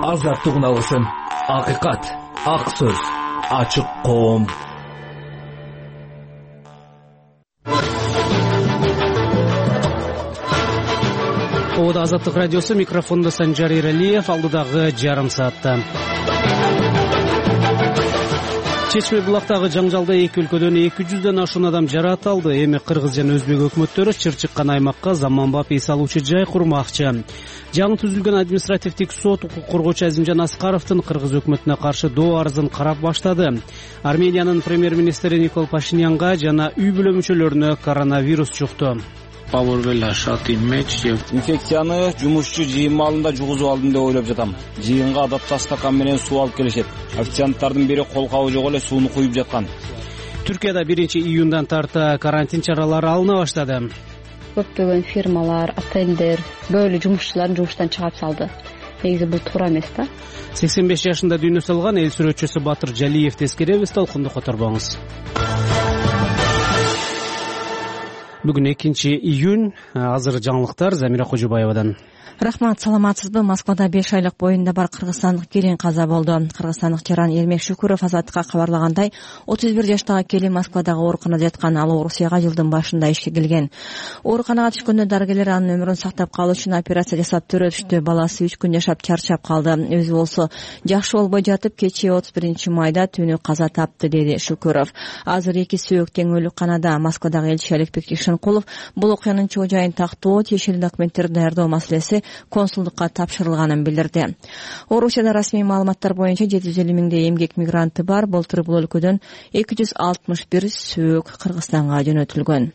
азаттык уналысын. Акыйкат, ак сөз, ачык коом. Ода Азаттык радиосу, микрофонда Санжар Иралиев, алдыдагы жарым саатта. Чечме булактагы жаңжалда эки өлкөдөн 200дөн ашуун адам жаратылды. Эми Кыргыз жана Өзбек өкмөттөрү чыр чыккан аймакка заманбап үй салуучу жай курмакчы. Жаңы түзүлгөн административдик сот укук коргоочу Азимжан Аскаровдун Кыргыз өкмөтүнө каршы доо арызын карап баштады. Армениянын премьер-министри Никол Пашинянга жана үй бүлө мүчөлөрүнө коронавирус жукту. Инфекцияны жумушчу жыйын маалында жугузуп алдым деп ойлоп жатам. Жыйынга адатта стакан менен суу алып келишет. Официанттардын бири кол кабы жок эле сууну куюп жаткан. Түркияда 1-июндан тарта карантин чаралары алына баштады. Көптөгөн фирмалар, отелдер бөлү жумушчуларын жумуштан чыгарып салды. Негизи бул туура эмес да. 85 жашында дүйнө салган эл сүрөтчүсү Батыр Жалиевди эскеребиз, толкунду которбоңуз. Бүгүн 2-июнь, азыр жаңылыктар Замира Кожубаевадан. Рахмат, саламатсызбы? Москвада 5 айлык боюнда бар кыргызстандык келин каза болду. Кыргызстандык жаран Эрмек Шүкүров Азаттыкка кабарлагандай, 31 жаштагы келин Москвадагы ооруканада жаткан. Ал Орусияга жылдын башында ишке келген. Ооруканага түшкөндө дарыгерлер анын өмүрүн сактап калуу үчүн операция жасап төрөтүштү. Баласы 3 күн жашап чарчап калды. Өзү болсо жакшы болбой жатып, кечээ 31 майда түнү каза тапты, деди Шүкүров. Азыр 2 сөөк тең өлүкканада. Москвадагы элчи Аликбек Ишенкулов бул окуянын чоо жайын тактоо, тиешелүү документтерди даярдоо маселеси консулдукка тапшырылганын билдирди. Орусияда расмий маалыматтар боюнча 750 миңдей эмгек мигранты бар. Былтыр бул өлкөдөн 261 сөөк Кыргызстанга жөнөтүлгөн.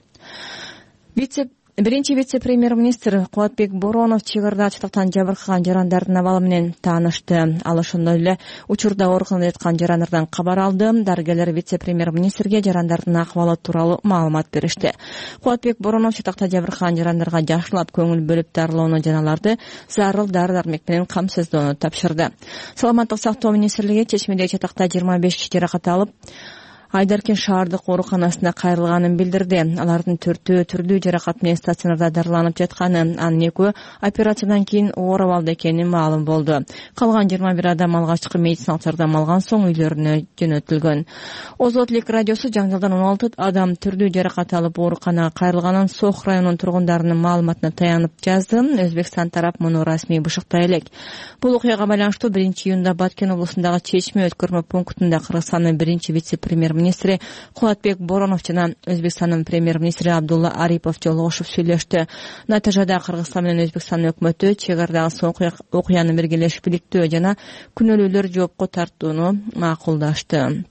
Биринчи вице-премьер-министр Кубатбек Боронов чыгарда чатактан жабыркаган жарандардын абалы менен таанышты. Ал ошондой эле учурда ооруканада жаткан жарандардан кабар алды. Дарыгерлер вице-премьер-министрге жарандардын акыбалы тууралуу маалымат беришти. Кубатбек Боронов чатакта жабыркаган жарандарга жакшылап көңүл бөлүп дарылоону жана аларды зарыл дары-дармек менен камсыздоону тапшырды. Саламаттык сактоо министрлиги Чечмедеги чатакта 25 киши жаракат алып, Айдаркен шаардык ооруканасына кайрылганын билдирди. Алардын 4-өө түрдүү жаракат менен стационарда дарыланып жатканы, анын 2-өө операциядан кийин оор абалда экени маалым болду. Калган 21 адам алгачкы медициналык жардам алган соң үйлөрүнө жөнөтүлгөн. Озотлик радиосу жаңжалдан 16 адам түрдүү жаракат алып ооруканага кайрылганын Сох районунун тургундарынын маалыматына таянып жазды. Өзбекстан тарап муну расмий бышыктай элек. Бул окуяга байланыштуу 1-июнда Баткен облусундагы Чечме өткөрмө пунктунда Кыргызстандын биринчи вице-премьер-министри Кубатбек Боронов жана Өзбекстандын премьер-министри Абдулла Арипов жолугушуп сүйлөштү. Натыйжада Кыргызстан менен Өзбекстан өкмөтү чегардагы окуяны биргелешип иликтөө жана күнөөлүүлөр жоопко тартууну макулдашты.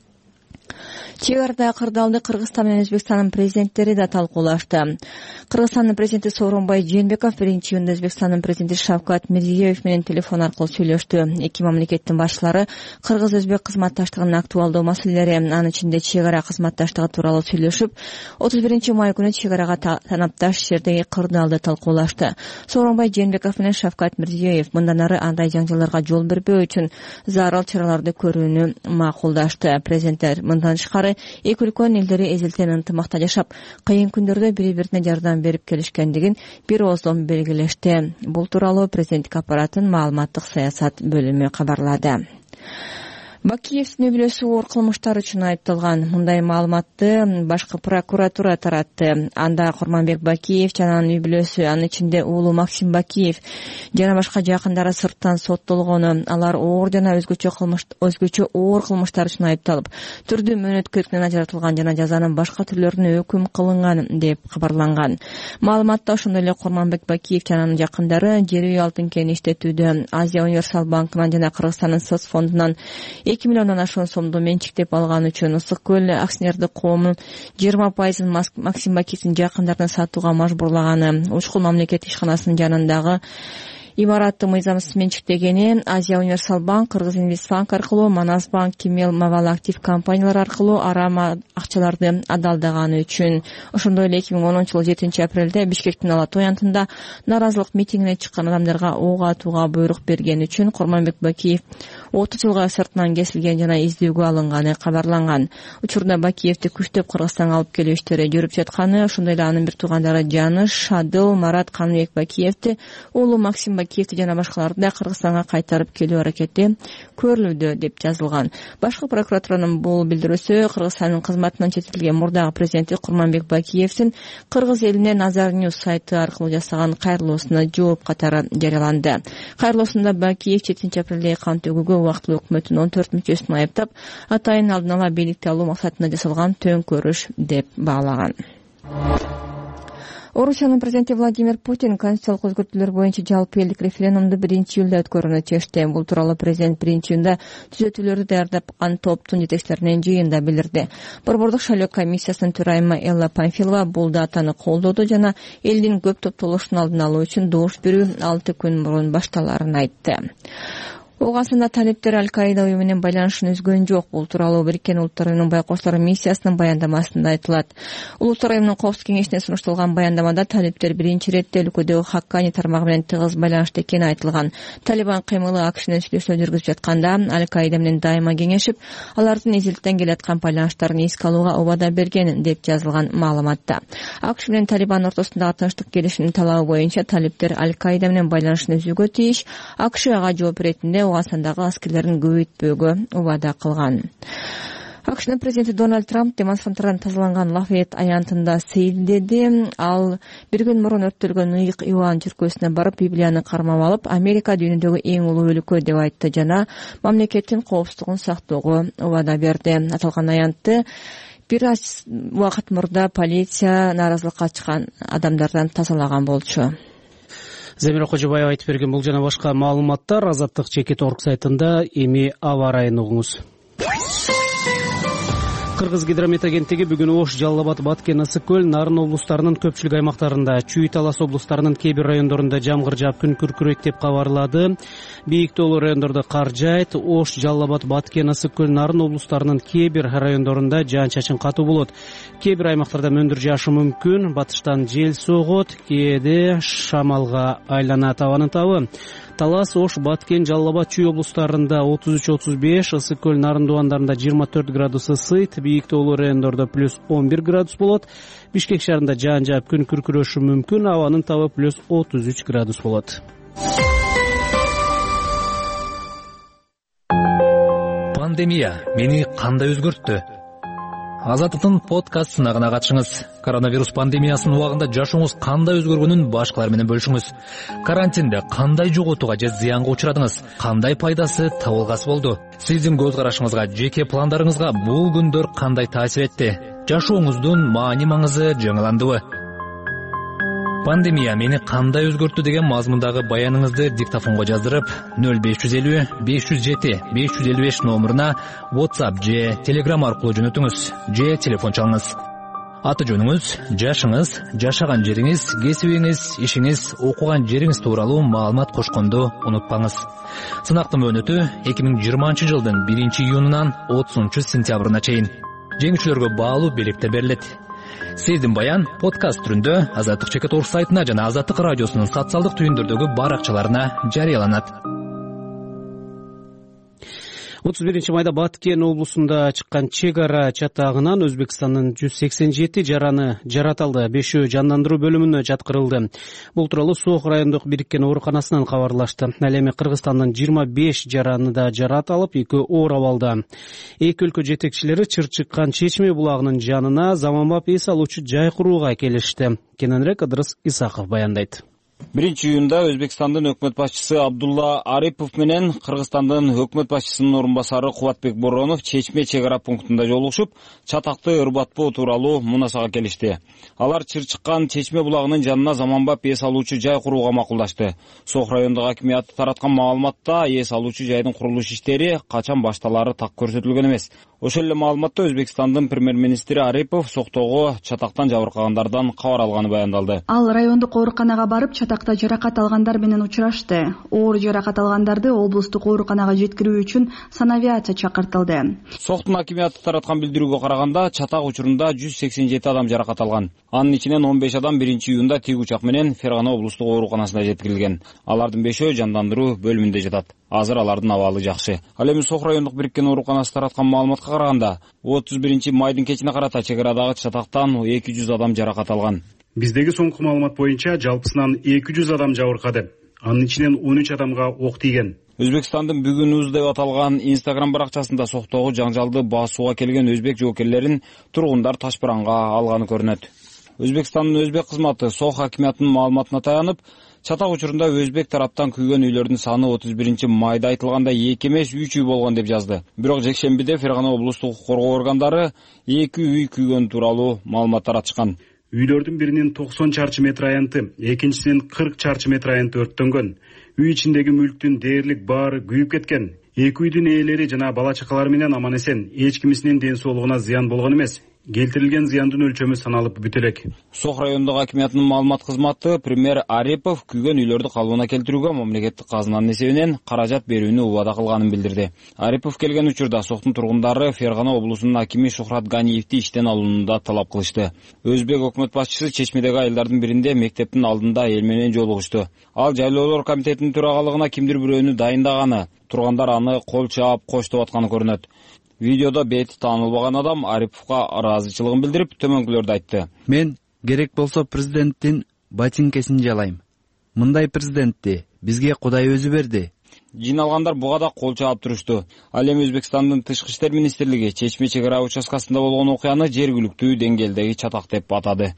Чегарда кырдаалды Кыргызстан менен Өзбекстандын президенттери да талкуулашты. Кыргызстандын президенти Сооронбай Жээнбеков 1-июнда Өзбекстандын президенти Шавкат Мирзиёев менен телефон аркылуу сүйлөштү. Эки мамлекеттин башчылары кыргыз-өзбек кызматташтыгынын актуалдуу маселелери, анын ичинде чегара кызматташтыгы тууралуу сүйлөшүп, 31 май күнү чегарага танапташ жердеги кырдаалды талкуулашты. Сооронбай Жээнбеков менен Шавкат Мирзиёев мындан ары андай жаңжалдарга жол бербөө үчүн зарыл чараларды көрүүнү макулдашты. Президенттер мындан тышкары эки өлкөнүн элдери эзелтен ынтымакта жашап, кыйын күндөрдө бири-бирине жардам берип келишкендигин бир ооздон белгилешти. Бул тууралуу президенттик аппараттын маалыматтык саясат бөлүмү кабарлады. Бакиевдин үй бүлөсү оор кылмыштар үчүн айыпталган. Мындай маалыматты башкы прокуратура таратты. Анда Курманбек Бакиев жана анын үй бүлөсү, анын ичинде уулу Максим Бакиев жана башка жакындары сырттан соттолгону. Алар оор жана өзгөчө оор кылмыштар үчүн айыпталып, түрдүү мөөнөткөлүктөн ажыратылган жана жазанын башка түрлөрүнө өкүм кылынган деп кабарланган. Маалыматта ошондой эле Курманбек Бакиев жана анын жакындары жер үй алтын кенин иштетүүдө Азия Универсал банкынан жана Кыргызстандын СОС фондунан 2 миллиондон ашуун сомду менчиктеп алган үчүн Ысык көл акционердик коомунун 20% Максим Бакиевдин жакындарына сатууга мажбурлаганы, Учкул мамлекеттик ишканасынын жанындагы имаратты мыйзамсыз менчиктегени, Азия Универсал банк, Кыргыз Инвестбанк аркылуу, Манас банк, Кемел Мавал актив компаниялар аркылуу арама акчаларды адалдаганы үчүн. Ошондой эле 2010 жылы 7 апрелде Бишкектин Алатой антында нааразылык митингине чыккан адамдарга ок атууга буйрук берген үчүн Курманбек Бакиев 30 жылга сыртынан кесилген жана издөөгө алынганы кабарланган. Учурда Бакиевди күчтөп Кыргызстанга алып келүү иштери жүрүп жатканы, ошондой эле анын бир туугандары Жаныш, Шадыл, Марат Каныбек Бакиевди, уулу Максим Бакиевди жана башкаларды да Кыргызстанга кайтарып келүү аракети көрүлүүдө деп жазылган. Башкы прокуратуранын бул билдирүүсү Кыргызстандын кызматынан чететилген мурдагы президенти Курманбек Бакиевдин Кыргыз элине Nazar News сайты аркылуу жасаган кайрылуусуна жооп катары жарыяланды. Кайрылуусунда Бакиев 7 апрелде кан төгүүгө убактылуу өкмөттүн 14 мүчөсүн айыптап, атайын алдын ала бийликти алуу максатында жасалган төңкөрүш деп баалаган. Орусиянын президенти Владимир Путин конституциялык өзгөртүүлөр боюнча жалпы элдик референдумду 1-июлда өткөрүүнү чечти. Бул тууралуу президент 1-июнда түзөтүүлөрдү даярдап аткан топтун жетекчилеринин жыйынында билдирди. Борбордук шайлоо комиссиясынын төрайымы Элла Памфилова бул датаны колдоду жана элдин көп топтолушунун алдын алуу үчүн добуш берүү 6 күн мурун башталаарын айтты. Оогасында талиптер Аль-Каида уюму менен байланышын үзгөн жок. Бул тууралуу Бириккен Улуттар уюмунун байкоштор миссиясынын баяндамасында айтылат. Улуттар уюмунун коопсуздук кеңешине сунушталган баяндамада талиптер биринчи ирет өлкөдөгү Хаккани тармагы менен тыгыз байланышта экени айтылган. Талибан кыймылы АКШ менен сүйлөшүүлөр жүргүзүп жатканда Аль-Каида менен дайыма кеңешип, алардын изилттен келаткан байланыштарын эске алууга убада берген деп жазылган маалыматта. АКШ менен Талибан ортосундагы тынчтык келишиминин талабы боюнча талиптер Аль-Каида менен байланышын үзүүгө тийиш, АКШ ага жооп иретинде Оогасындагы аскерлерин көбөйтпөөгө убада кылган. АКШнын президенти Дональд Трамп демонстранттардан тазаланган Лафайет аянтында сейилдеди. Ал бир күн мурун өрттөлгөн ыйык Иоанн чиркөөсүнө барып, Библияны кармап алып, Америка дүйнөдөгү эң улуу өлкө деп айтты жана мамлекеттин коопсуздугун сактоого убада берди. Аталган аянтты бир аз убакыт мурда полиция нааразылыкка чыккан адамдардан тазалаган болчу. Замира Кожобаева айтып берген бул жана башка маалыматтар Азаттык Чекит.org сайтында. Эми аба ырайын угуңуз. Кыргыз гидромет агенттиги бүгүн Ош, Жалал Абад, Баткен, Ысык көл, Нарын облустарынын көпчүлүк аймактарында, Чүй, Талас облустарынын кээ бир райондорунда жамгыр жаап күн күркүрөйт деп кабарлады. Бийик тоолуу райондордо кар жаайт. Ош, Жалал Абад, Баткен, Ысык көл, Нарын облустарынын кээ бир райондорунда жаан-чачын катуу болот. Кээ бир аймактарда мөндүр жаашы мүмкүн. Батыштан жел согот, кээде шамалга айланат абанын табы. Талас, Ош, Баткен, Жалал Абад, Чүй облустарында 33-35, Ысык көл, Нарын дубандарында 24 градус ысыйт. Бийик тоолуу райондордо плюс 11 градус болот. Бишкек шаарында жаан жаап күн күркүрөшү мүмкүн. Абанын табы плюс 33 градус болот. Пандемия мени кандай өзгөрттү? Азаттыктын подкаст сынагына катышыңыз. Коронавирус пандемиясынын убагында жашооңуз кандай өзгөргөнүн башкалар менен бөлүшүңүз. Карантинде кандай жоготууга же зыянга учурадыңыз? Кандай пайдасы, табылгасы болду? Сиздин көз карашыңызга, жеке пландарыңызга бул күндөр кандай таасир этти? Жашооңуздун маани-маңызы жаңыландыбы? Пандемия мени кандай өзгөрттү деген мазмундагы баяныңызды диктофонго жаздырып 0550 507 555 номуруна WhatsApp же Telegram аркылуу жөнөтүңүз же телефон чалыңыз. Аты жөнүңүз, жашыңыз, жашаган жериңиз, кесибиңиз, ишиңиз, окуган жериңиз тууралуу маалымат кошконду унутпаңыз. Сынактын мөөнөтү 2020 жылдын 1-июнунан 30-сентябрына чейин. Жеңүүчүлөргө баалуу белектер берилет. Сиздин баян подкаст түрүндө Азаттык Чекит.org сайтына жана Азаттык радиосунун социалдык түйүндөрдөгү баракчаларына жарыяланат. 31 майда Баткен облусунда чыккан чек ара чатагынан Өзбекстандын 187 жараны жаратылды. 5-өө жандандыруу бөлүмүнө жаткырылды. Бул тууралуу Сох райондук Бириккен ооруканасынан кабарлашты. Ал эми Кыргызстандын 25 жараны да жаратылып, 2 оор абалда. Эки өлкө жетекчилери Чырчыккан Чечме булагынын жанына заманбап эс алуучу жай курууга келишти. Кененирээк Ыдырыс Исаков баяндайт. 1-июнда Өзбекстандын өкмөт башчысы Абдулла Арипов менен Кыргызстандын өкмөт башчысынын орун басары Кубатбек Боронов Чечме чек ара пунктунда жолугушуп, чатакты ырбатпоо тууралуу мунасага келишти. Алар Чырчыккан Чечме булагынын жанына заманбап эс алуучу жай курууга макулдашты. Сох райондук акимияты тараткан маалыматта эс алуучу жайдын курулуш иштери качан башталары так көрсөтүлгөн эмес. Ошол эле маалыматта Өзбекстандын премьер-министри Арипов Соктогу чатактан жабыркагандардан кабар алганы баяндалды. Ал райондук ооруканага барып чатакта жаракат алгандар менен учурашты. Оор жаракат алгандарды облустук ооруканага жеткирүү үчүн санавиация чакыртылды. Соктун акимияты тараткан билдирүүгө караганда, чатак учурунда 187 адам жаракат алган. Анын ичинен 15 адам 1-июнда тик учак менен Фергана облустук ооруканасына жеткирилген. Алардын 5-өө жандандыруу бөлүмүндө жатат. Азыр алардын абалы жакшы. Ал эми Сок райондук бириккен ооруканасы тараткан маалыматка караганда, 31-майдын кечине карата чек арадагы чатактан 200 адам жаракат алган. Биздеги соңку маалымат боюнча жалпысынан 200 адам жабыркады. Анын ичинен 13 адамга ок тийген. Өзбекстандын бүгүн уз деп аталган Instagram баракчасында Соктогу жаңжалды басууга келген өзбек жоокерлерин тургундар ташпыранга алганы көрүнөт. Өзбекстандын өзбек кызматы Сок хакимиятынын маалыматына таянып, чатак учурунда өзбек тараптан күйгөн үйлөрдүн саны 31-майда айтылганда 2 эмес 3 үй болгон деп жазды. Бирок жекшембиде Фергана облустук коргоо органдары 2 үй күйгөн тууралуу маалымат таратышкан. Үйлөрдүн биринин 90 чарчы метр аянты, экинчисинин 40 чарчы метр аянты өрттөнгөн. Үй ичиндеги мүлктүн дээрлик баары күйүп кеткен. Эки үйдүн ээлери жана бала чакалары менен аман эсен, эч кимисинин ден соолугуна зыян болгон эмес. Келтирилген зыяндын өлчөмү саналып бүтө элек. Сок райондук акимиятынын маалымат кызматы премьер Арипов күйгөн үйлөрдү калыбына келтирүүгө мамлекеттик казынанын эсебинен каражат берүүнү убада кылганын билдирди. Арипов келген учурда Соктун тургундары Фергана облусунун акими Шухрат Ганиевди иштен алууну да талап кылышты. Өзбек өкмөт башчысы Чечмедеги айылдардын биринде мектептин алдында эл менен жолугушту. Ал жайлоолор комитетинин төрагалыгына кимдир бирөөнү дайындаганы, тургандар аны кол чаап коштоп атканы көрүнөт. Видеодо бети таанылбаган адам Ариповго ыраазычылыгын билдирип, төмөнкүлөрдү айтты. Мен керек болсо президенттин ботинкесин жалайм. Мындай президентти бизге Кудай өзү берди. Жиналгандар буга да кол чаап турушту. Ал эми Өзбекстандын тышкы иштер министрлиги Чечме чек ара участкасында болгон окуяны жергиликтүү деңгээлдеги чатак деп атады.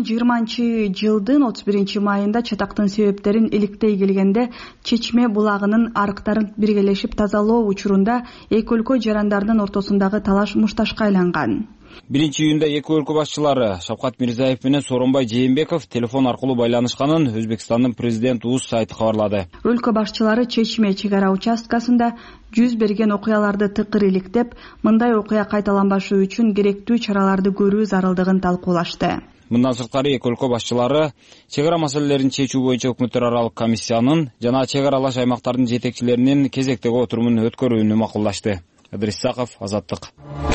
2020-жылдын 31-майында чатактын себептерин иликтей келгенде Чечме булагынын арыктарын биргелешип тазалоо учурунда эки өлкө жарандардын ортосундагы талаш мушташка айланган. 1-июнда эки өлкө башчылары Шавкат Мирзиев менен Сооронбай Жээнбеков телефон аркылуу байланышканын Өзбекстандын президент УЗ сайты кабарлады. Өлкө башчылары Чечме чек ара участкасында жүз берген окуяларды тыкыр иликтеп, мындай окуя кайталанбашы үчүн керектүү чараларды көрүү зарылдыгын талкуулашты. Мындан сырткары эки өлкө башчылары чек ара маселелерин чечүү боюнча өкмөттөр аралык комиссиянын жана чек аралаш аймактардын жетекчилеринин кезектеги отурумун өткөрүүнү макулдашты. Эдрис Саков, Азаттык.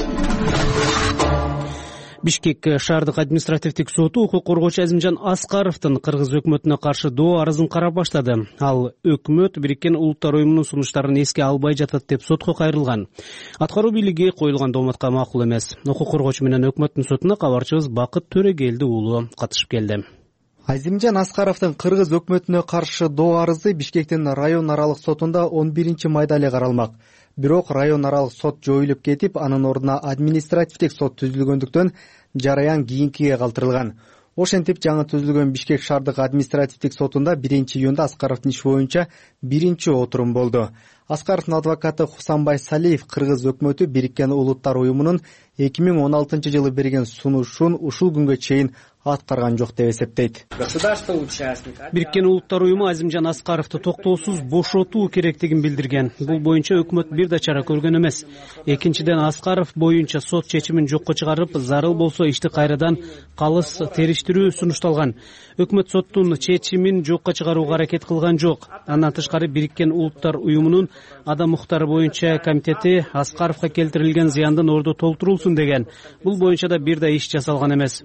Бишкек шаардык административдик соту укук коргоочу Азимжан Аскаровдун кыргыз өкмөтүнө каршы доо арызын карап баштады. Ал өкмөт Бириккен Улуттар уюмунун сунуштарын эске албай жатат деп сотко кайрылган. Аткаруу бийлиги коюлган дооматка макул эмес. Укук коргоочу менен өкмөттүн сотуна кабарчыбыз Бакыт Төрөгелди уулу катышып келди. Азимжан Аскаровдун кыргыз өкмөтүнө каршы доо арызы Бишкектин район аралык сотунда 11-майда эле каралмак. Бирок район аралык сот жоюлуп кетип, анын ордуна административдик сот түзүлгөндүктөн жараян кийинкиге калтырылган. Ошентип жаңы түзүлгөн Бишкек шаардык административдик сотунда 1-июнда Аскаровдун иши боюнча биринчи отурум болду. Аскаровдун адвокаты Хусанбай Салиев кыргыз өкмөтү Бириккен Улуттар уюмунун 2016-жылы берген сунушун ушул күнгө чейин аткарган жок деп эсептейт. Бириккен Улуттар уюму Азимжан Аскаровду токтоосуз бошотуу керектигин билдирген. Бул боюнча өкмөт бир да чара көргөн эмес. Экинчиден, Аскаров боюнча сот чечимин жокко чыгарып, зарыл болсо ишти кайрадан калыс териштирүү сунушталган. Өкмөт соттун чечимин жокко чыгарууга аракет кылган жок. Андан тышкары Бириккен Улуттар уюмунун адам укуктары боюнча комитети Аскаровго келтирилген зыяндын орду толтурулсун деген. Бул боюнча да бир да иш жасалган эмес.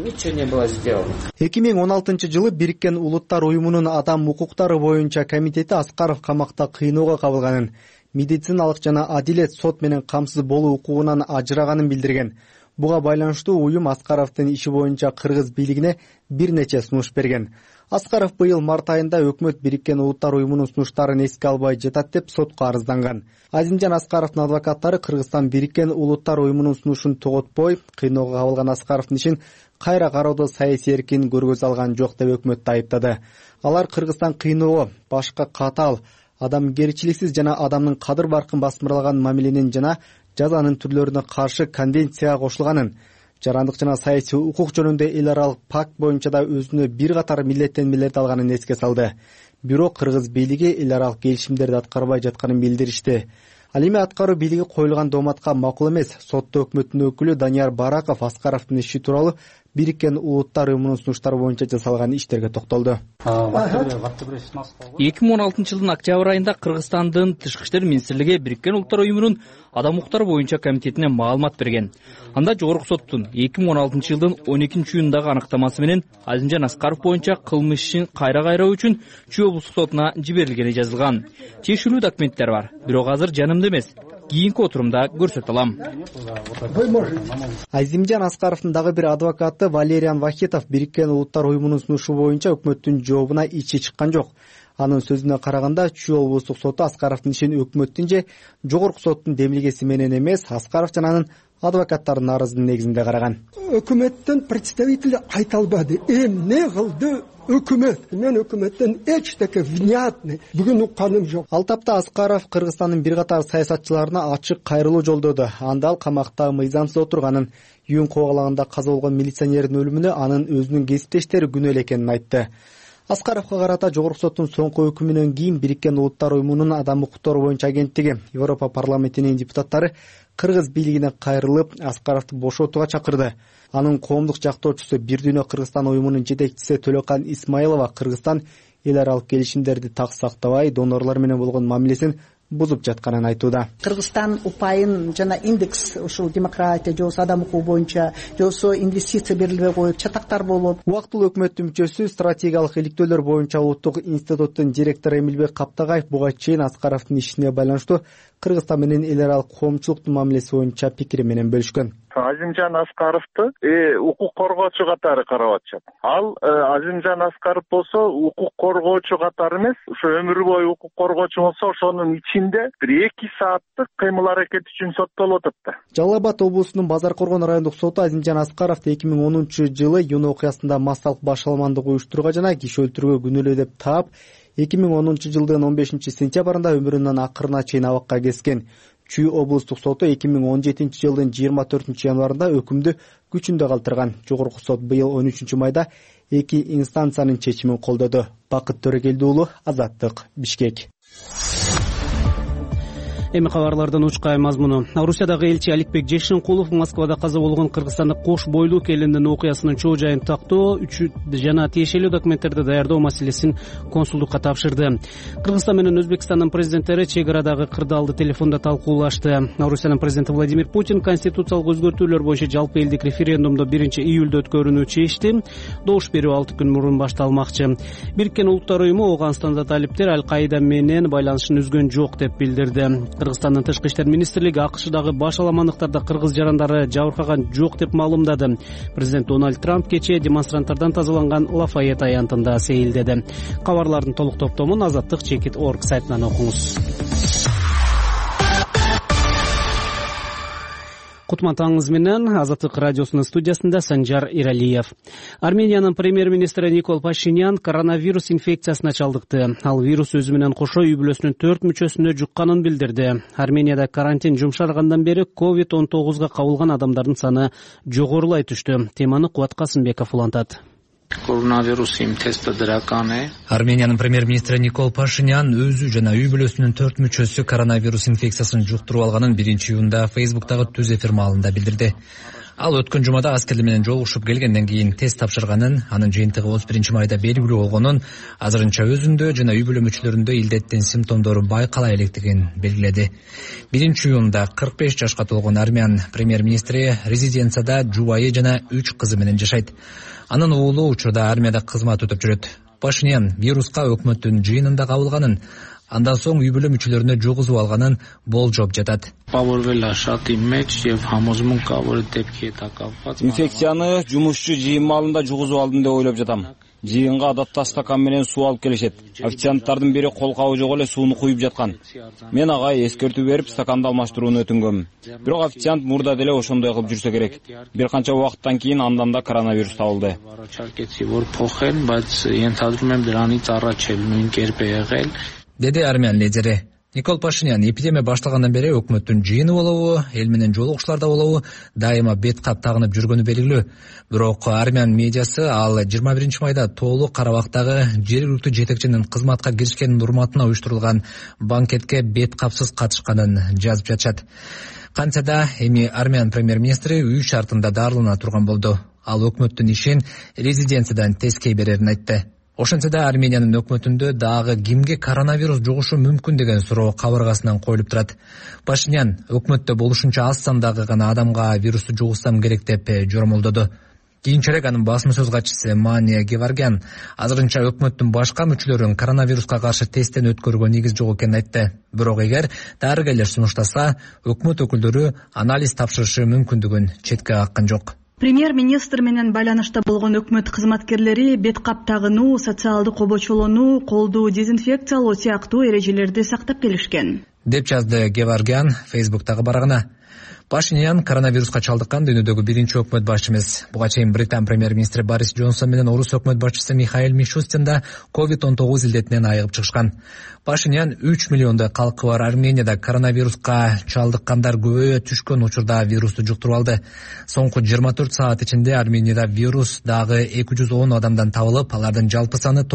2016-жылы Бириккен Улуттар уюмунун адам укуктары боюнча комитети Аскаров камакта кыйноого кабылганын, медициналык жана адилет сот менен камсыз болуу укугунан ажыраганын билдирген. Буга байланыштуу уюм Аскаровдун иши боюнча кыргыз бийлигине бир нече сунуш берген. Аскаров быйыл март айында өкмөт Бириккен Улуттар уюмунун сунуштарын эске албай жатат деп сотко арызданган. Азимжан Аскаровдун адвокаттары Кыргызстан Бириккен Улуттар уюмунун сунушун тоготпой, кыйноого кабылган Аскаровдун ишин кайра кароодо саясий эркин көргөзө алган жок деп өкмөттү айыптады. Алар Кыргызстан кыйноого, башка катаал, адамгерчиликсиз жана адамдын кадыр баркын басмырлаган мамиленин жана жазанын түрлөрүнө каршы конвенцияга кошулганын, жарандык жана саясий укук жөнүндө эл аралык пакт боюнча да өзүнө бир катар милдеттенмелерди алганын эске салды. Бирок кыргыз бийлиги эл аралык келишимдерди аткарбай жатканын билдиришти. Ал эми аткаруу бийлиги коюлган дооматка макул эмес. Сотто өкмөттүн өкүлү Данияр Бараков Аскаровдун иши тууралуу Бириккен Улуттар уюмунун сунуштары боюнча жасалган иштерге токтолду. 2016 жылдын октябрь айында Кыргызстандын Тышкы иштер министрлиги Бириккен Улуттар уюмунун адам укуктары боюнча комитетине маалымат берген. Анда Жогорку соттун 2016 жылдын 12 июндагы аныктамасы менен Азимжан Аскаров боюнча кылмыш ишин кайра кайроо үчүн Чүй облустук сотуна жиберилгени жазылган. Тиешелүү документтер бар, бирок азыр жанымда эмес. Кийинки отурумда көрсөтө алам. Азимжан Аскаровдун дагы бир адвокаты Валериан Вахитов Бириккен Улуттар уюмунун сунушу боюнча өкмөттүн жообуна ичи чыккан жок. Анын сөзүнө караганда, Чүй облустук соту Аскаровдун ишин өкмөттүн же Жогорку соттун демилгеси менен эмес, Аскаров жана анын адвокаттарынын арызынын негизинде караган. Өкмөттүн представители айта албады. Эмне кылды өкмөт? Мен өкмөттөн эчтеке внятный бүгүн укканым жок. Ал тапта Аскаров Кыргызстандын бир катар саясатчыларына ачык кайрылуу жолдоду. Анда ал камакта мыйзамсыз отурганын, үйүн куугалаганда каза болгон милиционердин өлүмүнө анын өзүнүн кесиптештери күнөө экенин айтты. Аскаровго карата Жогорку соттун соңку өкүмүнөн кийин Бириккен Улуттар уюмунун адам укуктары боюнча агенттиги, Европа парламентинин депутаттары Кыргыз бийлигине кайрылып, Аскаровду бошотууга чакырды. Анын коомдук жактоочусу Бир дүйнө Кыргызстан уюмунун жетекчиси Төлөкан Исмаилова Кыргызстан эл аралык келишимдерди так сактабай, донорлор менен болгон мамилесин бузуп жатканын айтууда. Кыргызстан упайын жана индекс ушул демократия жобосу адам укугу боюнча жобосу инвестиция берилбей коюп чатактар болуп. Убактылуу өкмөттүн мүчөсү стратегиялык иликтөөлөр боюнча улуттук институттун директору Эмилбек Каптагаев буга чейин Аскаровдун ишине байланыштуу Кыргызстан менен эл аралык коомчулуктун мамилеси боюнча пикири менен бөлүшкөн. Азимжан Аскаровду укук коргоочу катары карап атышат. Ал Азимжан Аскаров болсо укук коргоочу катары эмес, ошо өмүр бою укук коргоочу болсо ошонун ичинде бир 2 сааттык кыймыл аракет үчүн соттолуп атат да. Жалал Абад облусунун Базар Коргон райондук соту Азимжан Аскаровду 2010 жылы июнь окуясында массалык баш алмандык уюштурууга жана киши өлтүрүүгө күнөөлүү деп таап, 2010 жылдын 15 сентябрында өмүрүнүн акырына чейин абакка кескен. Чүй облустук соту 2017 жылдын 24 январында өкүмдү күчүндө калтырган. Жогорку сот быйыл 13 майда 2 инстанциянын чечимин колдоду. Бакыт Төрөгелди уулу, Азаттык, Бишкек. Эми кабарлардын учкай мазмуну. Орусиядагы элчи Аликбек Жешинкулов Москвада каза болгон кыргызстандык Кош бойлуу келиндин окуясынын чоо жайын тактоо жана тиешелүү документтерди даярдоо маселесин консулдукка тапшырды. Кыргызстан менен Өзбекстандын президенттери чек арадагы кырдаалды телефондо талкуулашты. Орусиянын президенти Владимир Путин конституциялык өзгөртүүлөр боюнча жалпы элдик референдумду 1-июлда өткөрүүнү чечти. Добуш берүү 6 күн мурун башталмакчы. Бириккен Улуттар уюму Ооганстанда талиптер Аль-Каида менен байланышын үзгөн жок деп билдирди. Кыргызстандын Тышкы иштер министрлиги АКШдагы баш аламандыктарда кыргыз жарандары жабыркаган жок деп маалымдады. Президент Дональд Трамп кечээ демонстранттардан тазаланган Лафайет аянтында сейилдеди. Кабарлардын толук топтомун Азаттык.org сайтынан окуңуз. Кутман таңыңыз менен Азаттык радиосунун студиясында Санжар Иралиев. Армениянын премьер-министри Никол Пашинян коронавирус инфекциясына чалдыкты. Ал вирус өзү менен кошо үй бүлөсүнүн 4 мүчөсүнө жукканын билдирди. Арменияда карантин жумшаргандан бери COVID-19 кабылган адамдардын саны жогорулай түштү. Теманы Кубат Касымбеков улантат. Армениянын премьер-министри Никол Пашинян өзү жана үй бүлөсүнүн 4 мүчөсү коронавирус инфекциясын жуктуруп алганын 1-июнда Фейсбуктагы түз эфир маалында билдирди. Ал өткөн жумада аскерлер менен жолугушуп келгенден кийин тест тапшырганын, анын жыйынтыгы 31 майда белгилүү болгонун, азырынча өзүндө жана үй бүлө мүчөлөрүндө илдеттин симптомдору байкала электигин белгиледи. 1-июнда 45 жашка толгон армян премьер-министри резиденцияда жубайы жана 3 кызы менен жашайт. Анын уулу учурда армияда кызмат өтөп жүрөт. Пашинян вируска өкмөттүн жыйынында кабылганын, андан соң үй бүлө мүчөлөрүнө жугузуп алганын болжоп жатат. Инфекцияны жумушчу жыйын маалында жугузуп алдым деп ойлоп жатам. Жыйынга адатта стакан менен суу алып келишет. Официанттардын бири кол кабы жок эле сууну куюп жаткан. Мен ага эскертүү берип стаканды алмаштырууну өтүнгөм. Бирок официант мурда деле ошондой кылып жүрсө керек. Бир канча убакыттан кийин андан да коронавирус табылды. Деди армян лидери. Никол Пашинян эпидемия башталгандан бери өкмөттүн жыйыны болобу, эл менен жолугушууларда болобу, дайыма бет кап тагынып жүргөнү белгилүү. Бирок армян медиасы ал 21 майда Тоолу Карабактагы жергиликтүү жетекчинин кызматка киришкенин урматына уюштурулган банкетке бет капсыз катышканын жазып жатышат. Кантса да эми армян премьер-министри үй шартында дарылана турган болду. Ал өкмөттүн ишин резиденциядан тескей берерин айтты. Ошентсе да Армениянын өкмөтүндө дагы кимге коронавирус жугушу мүмкүн деген суроо кабыргасынан коюлуп турат. Пашинян өкмөттө болушунча аз сандагы гана адамга вирусту жугузсам керек деп жоромолдоду. Кийинчерээк анын басма сөз катчысы Мания Геваргян азырынча өкмөттүн башка мүчөлөрүн коронавируска каршы тесттен өткөрүүгө негиз жок экенин айтты. Бирок эгер дарыгерлер сунуштаса, өкмөт өкүлдөрү анализ тапшырышы мүмкүндүгүн четке каккан жок. Премьер-министр менен байланышта болгон өкмөт кызматкерлери бет кап тагынуу, социалдык кобочолонуу, колду дезинфекциялоо сыяктуу эрежелерди сактап келишкен деп жазды Геваргян Фейсбуктагы барагына. Пашинян коронавируска чалдыккан дүйнөдөгү биринчи өкмөт башчы эмес. Буга чейин Британ премьер-министри Борис Джонсон менен орус өкмөт башчысы Михаил Мишустин да COVID-19 илдетинен айыгып чыгышкан. Пашинян 3 миллиондой калкы бар Арменияда коронавируска чалдыккандар көбөйө түшкөн учурда вирусту жуктуруп алды. Соңку 24 саат ичинде Арменияда вирус дагы 210 адамдан табылып, алардын жалпы саны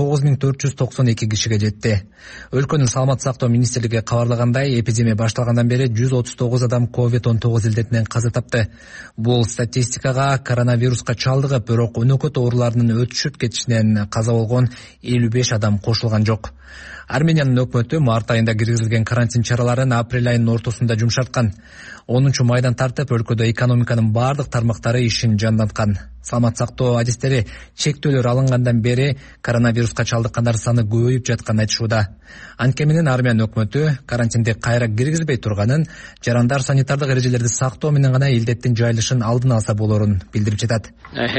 9492 кишиге жетти. Өлкөнүн саламаттык сактоо министрлиги кабарлагандай, эпидемия башталгандан бери 139 адам COVID-19 илдетинен каза тапты. Бул статистикага коронавируска чалдыгып, бирок өнөкөт ооруларынын өтүшүп кетишинен каза болгон 55 адам кошулган жок. Армениянын өкмөтү март айында киргизилген карантин чараларын апрель айынын ортосунда жумшарткан. 10 майдан тартып, өлкөдө экономиканын бардык тармактары ишин жанданткан. Саламат сактоо адистери чектөөлөр алынгандан бери коронавируска чалдыккандар саны көбөйүп жатканын айтышууда. Анткени менен Армян өкмөтү карантинди кайра киргизбей турганын, жарандар санитардык эрежелерди сактоо менен гана илдеттин жайылышын алдын алса болорун билдирип жатат.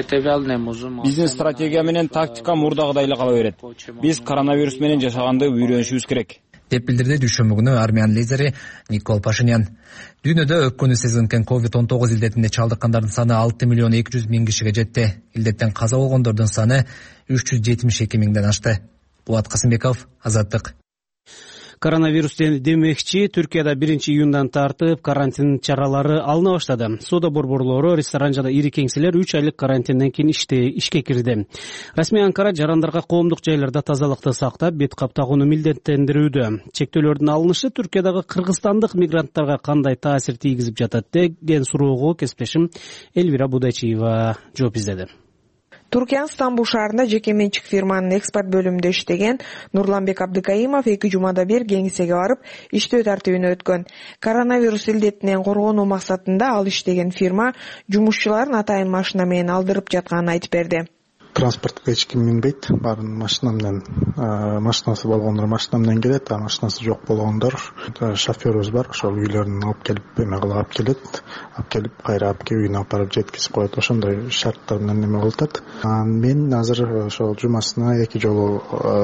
Биздин стратегия менен тактика мурдагыдай эле кала берет. Биз коронавирус менен жашаганды үйрөнүшүбүз керек деп билдирди дүйшөмбү күнү Армян лидери Никол Пашинян. Дүйнөдө өпкөнү сезилген COVID-19 илдетинде чалдыккандардын саны 6 миллион 200 миң кишиге жетти. Илдеттен каза болгондордун саны 372 миңден ашты. Булат Касымбеков, Азаттык. Коронавирус демекчи Түркияда 1-июндан тартып карантин чаралары алына баштады. Соода борборлору, ресторан жана ири кеңселер 3 айлык карантинден кийин ишке кирди. Расмий Анкара жарандарга коомдук жайларда тазалыкты сактап, бет кап тагууну милдеттендирүүдө. Чектөөлөрдүн алынышы Түркиядагы кыргызстандык мигранттарга кандай таасир тийгизип жатат деген суроого кесиптешим Элвира Будайчиева жооп издеди. Туркиянын Стамбул шаарында жеке менчик фирманын экспорт бөлүмүндө иштеген Нурланбек Абдыкаимов 2 жумада бери кеңсеге барып, иштөө тартибине өткөн. Коронавирус илдетинен коргонуу максатында ал иштеген фирма жумушчуларын атайын машина менен алдырып жатканын айтып берди. Транспортко эч ким минбейт, баарын машинасы болгондор машина менен келет, а машинасы жок болгондор шофёрубуз бар, ошол үйлөрүнөн алып келип, алып келип, кайра алып келип үйүнө апарып жеткизип коет. Ошондой шарттар менен неме кылып атат. Мен азыр ошол жумасына 2 жолу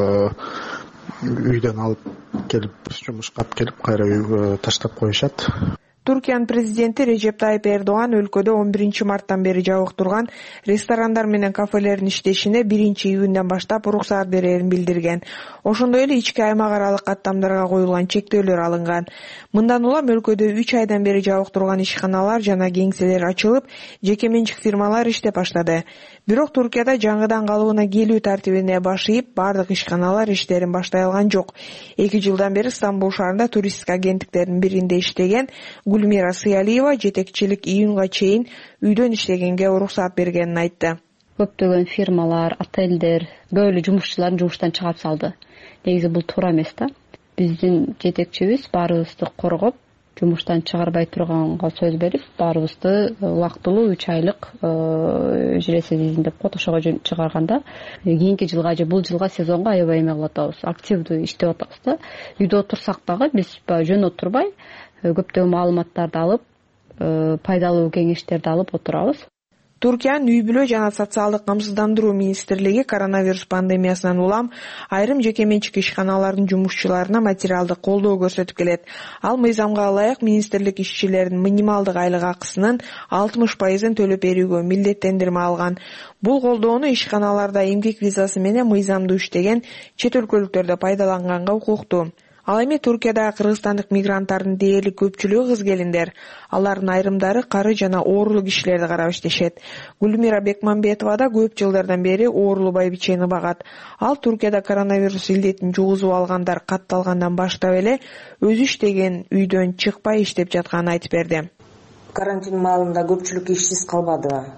үйдөн алып келип, жумушка алып келип, кайра таштап коюшат. Туркиянын президенти Режеп Тайип Эрдоган өлкөдө 11 марттан бери жабык турган ресторандар менен кафелердин иштешине 1-июндан баштап уруксаат берерин билдирген. Ошондой эле ички аймак аралык каттамдарга коюлган чектөөлөр алынган. Мындан улам өлкөдө 3 айдан бери жабык турган ишканалар жана кеңселер ачылып, жеке менчик фирмалар иштеп баштады. Бирок Туркияда жаңыдан калыбына келүү тартибине баш ийип, бардык ишканалар иштерин баштай алган жок. 2 жылдан бери Стамбул шаарында туристтик агенттиктердин биринде иштеген Гүлмира Сыялиева жетекчилик июнга чейин үйдөн иштегенге уруксаат бергенин айтты. Көптөгөн фирмалар, отелдер бөлү жумушчуларын жумуштан чыгарып салды. Негизи бул туура эмес да. Биздин жетекчибиз баарыбызды коргоп, жумуштан чыгарбай турганга сөз берип, баарыбызды убактылуу 3 айлык жиресиз изин деп коет. Ошого чыгарганда кийинки жылга же бул жылга сезонго аябай эме кылып атабыз, активдүү иштеп атабыз да. Үйдө отурсак дагы биз жөн отурбай көптөгөн маалыматтарды алып, пайдалуу кеңештерди алып отурабыз. Туркиянын үй бүлө жана социалдык камсыздандыруу министрлиги коронавирус пандемиясынан улам айрым жеке менчик ишканалардын жумушчуларына материалдык колдоо көрсөтүп келет. Ал мыйзамга ылайык министрлик ишчилердин минималдык айлык акысынын 60%-ын төлөп берүүгө милдеттендирме алган. Бул колдоону ишканаларда эмгек визасы менен мыйзамдуу иштеген чет өлкөлүктөр да пайдаланганга укуктуу. Ал эми Туркияда кыргызстандык мигранттардын дээрлик көпчүлүгү кыз келиндер. Алардын айрымдары кары жана оорулуу кишилерди карап иштешет. Гүлмира Бекмамбетова да көп жылдардан бери оорулуу байбичени багат. Ал Туркияда коронавирус илдетин жугузуп алгандар катталгандан баштап эле өзү иштеген үйдөн чыкпай иштеп жатканын айтып берди. Карантин маалында көпчүлүк ишсиз калбадыбы?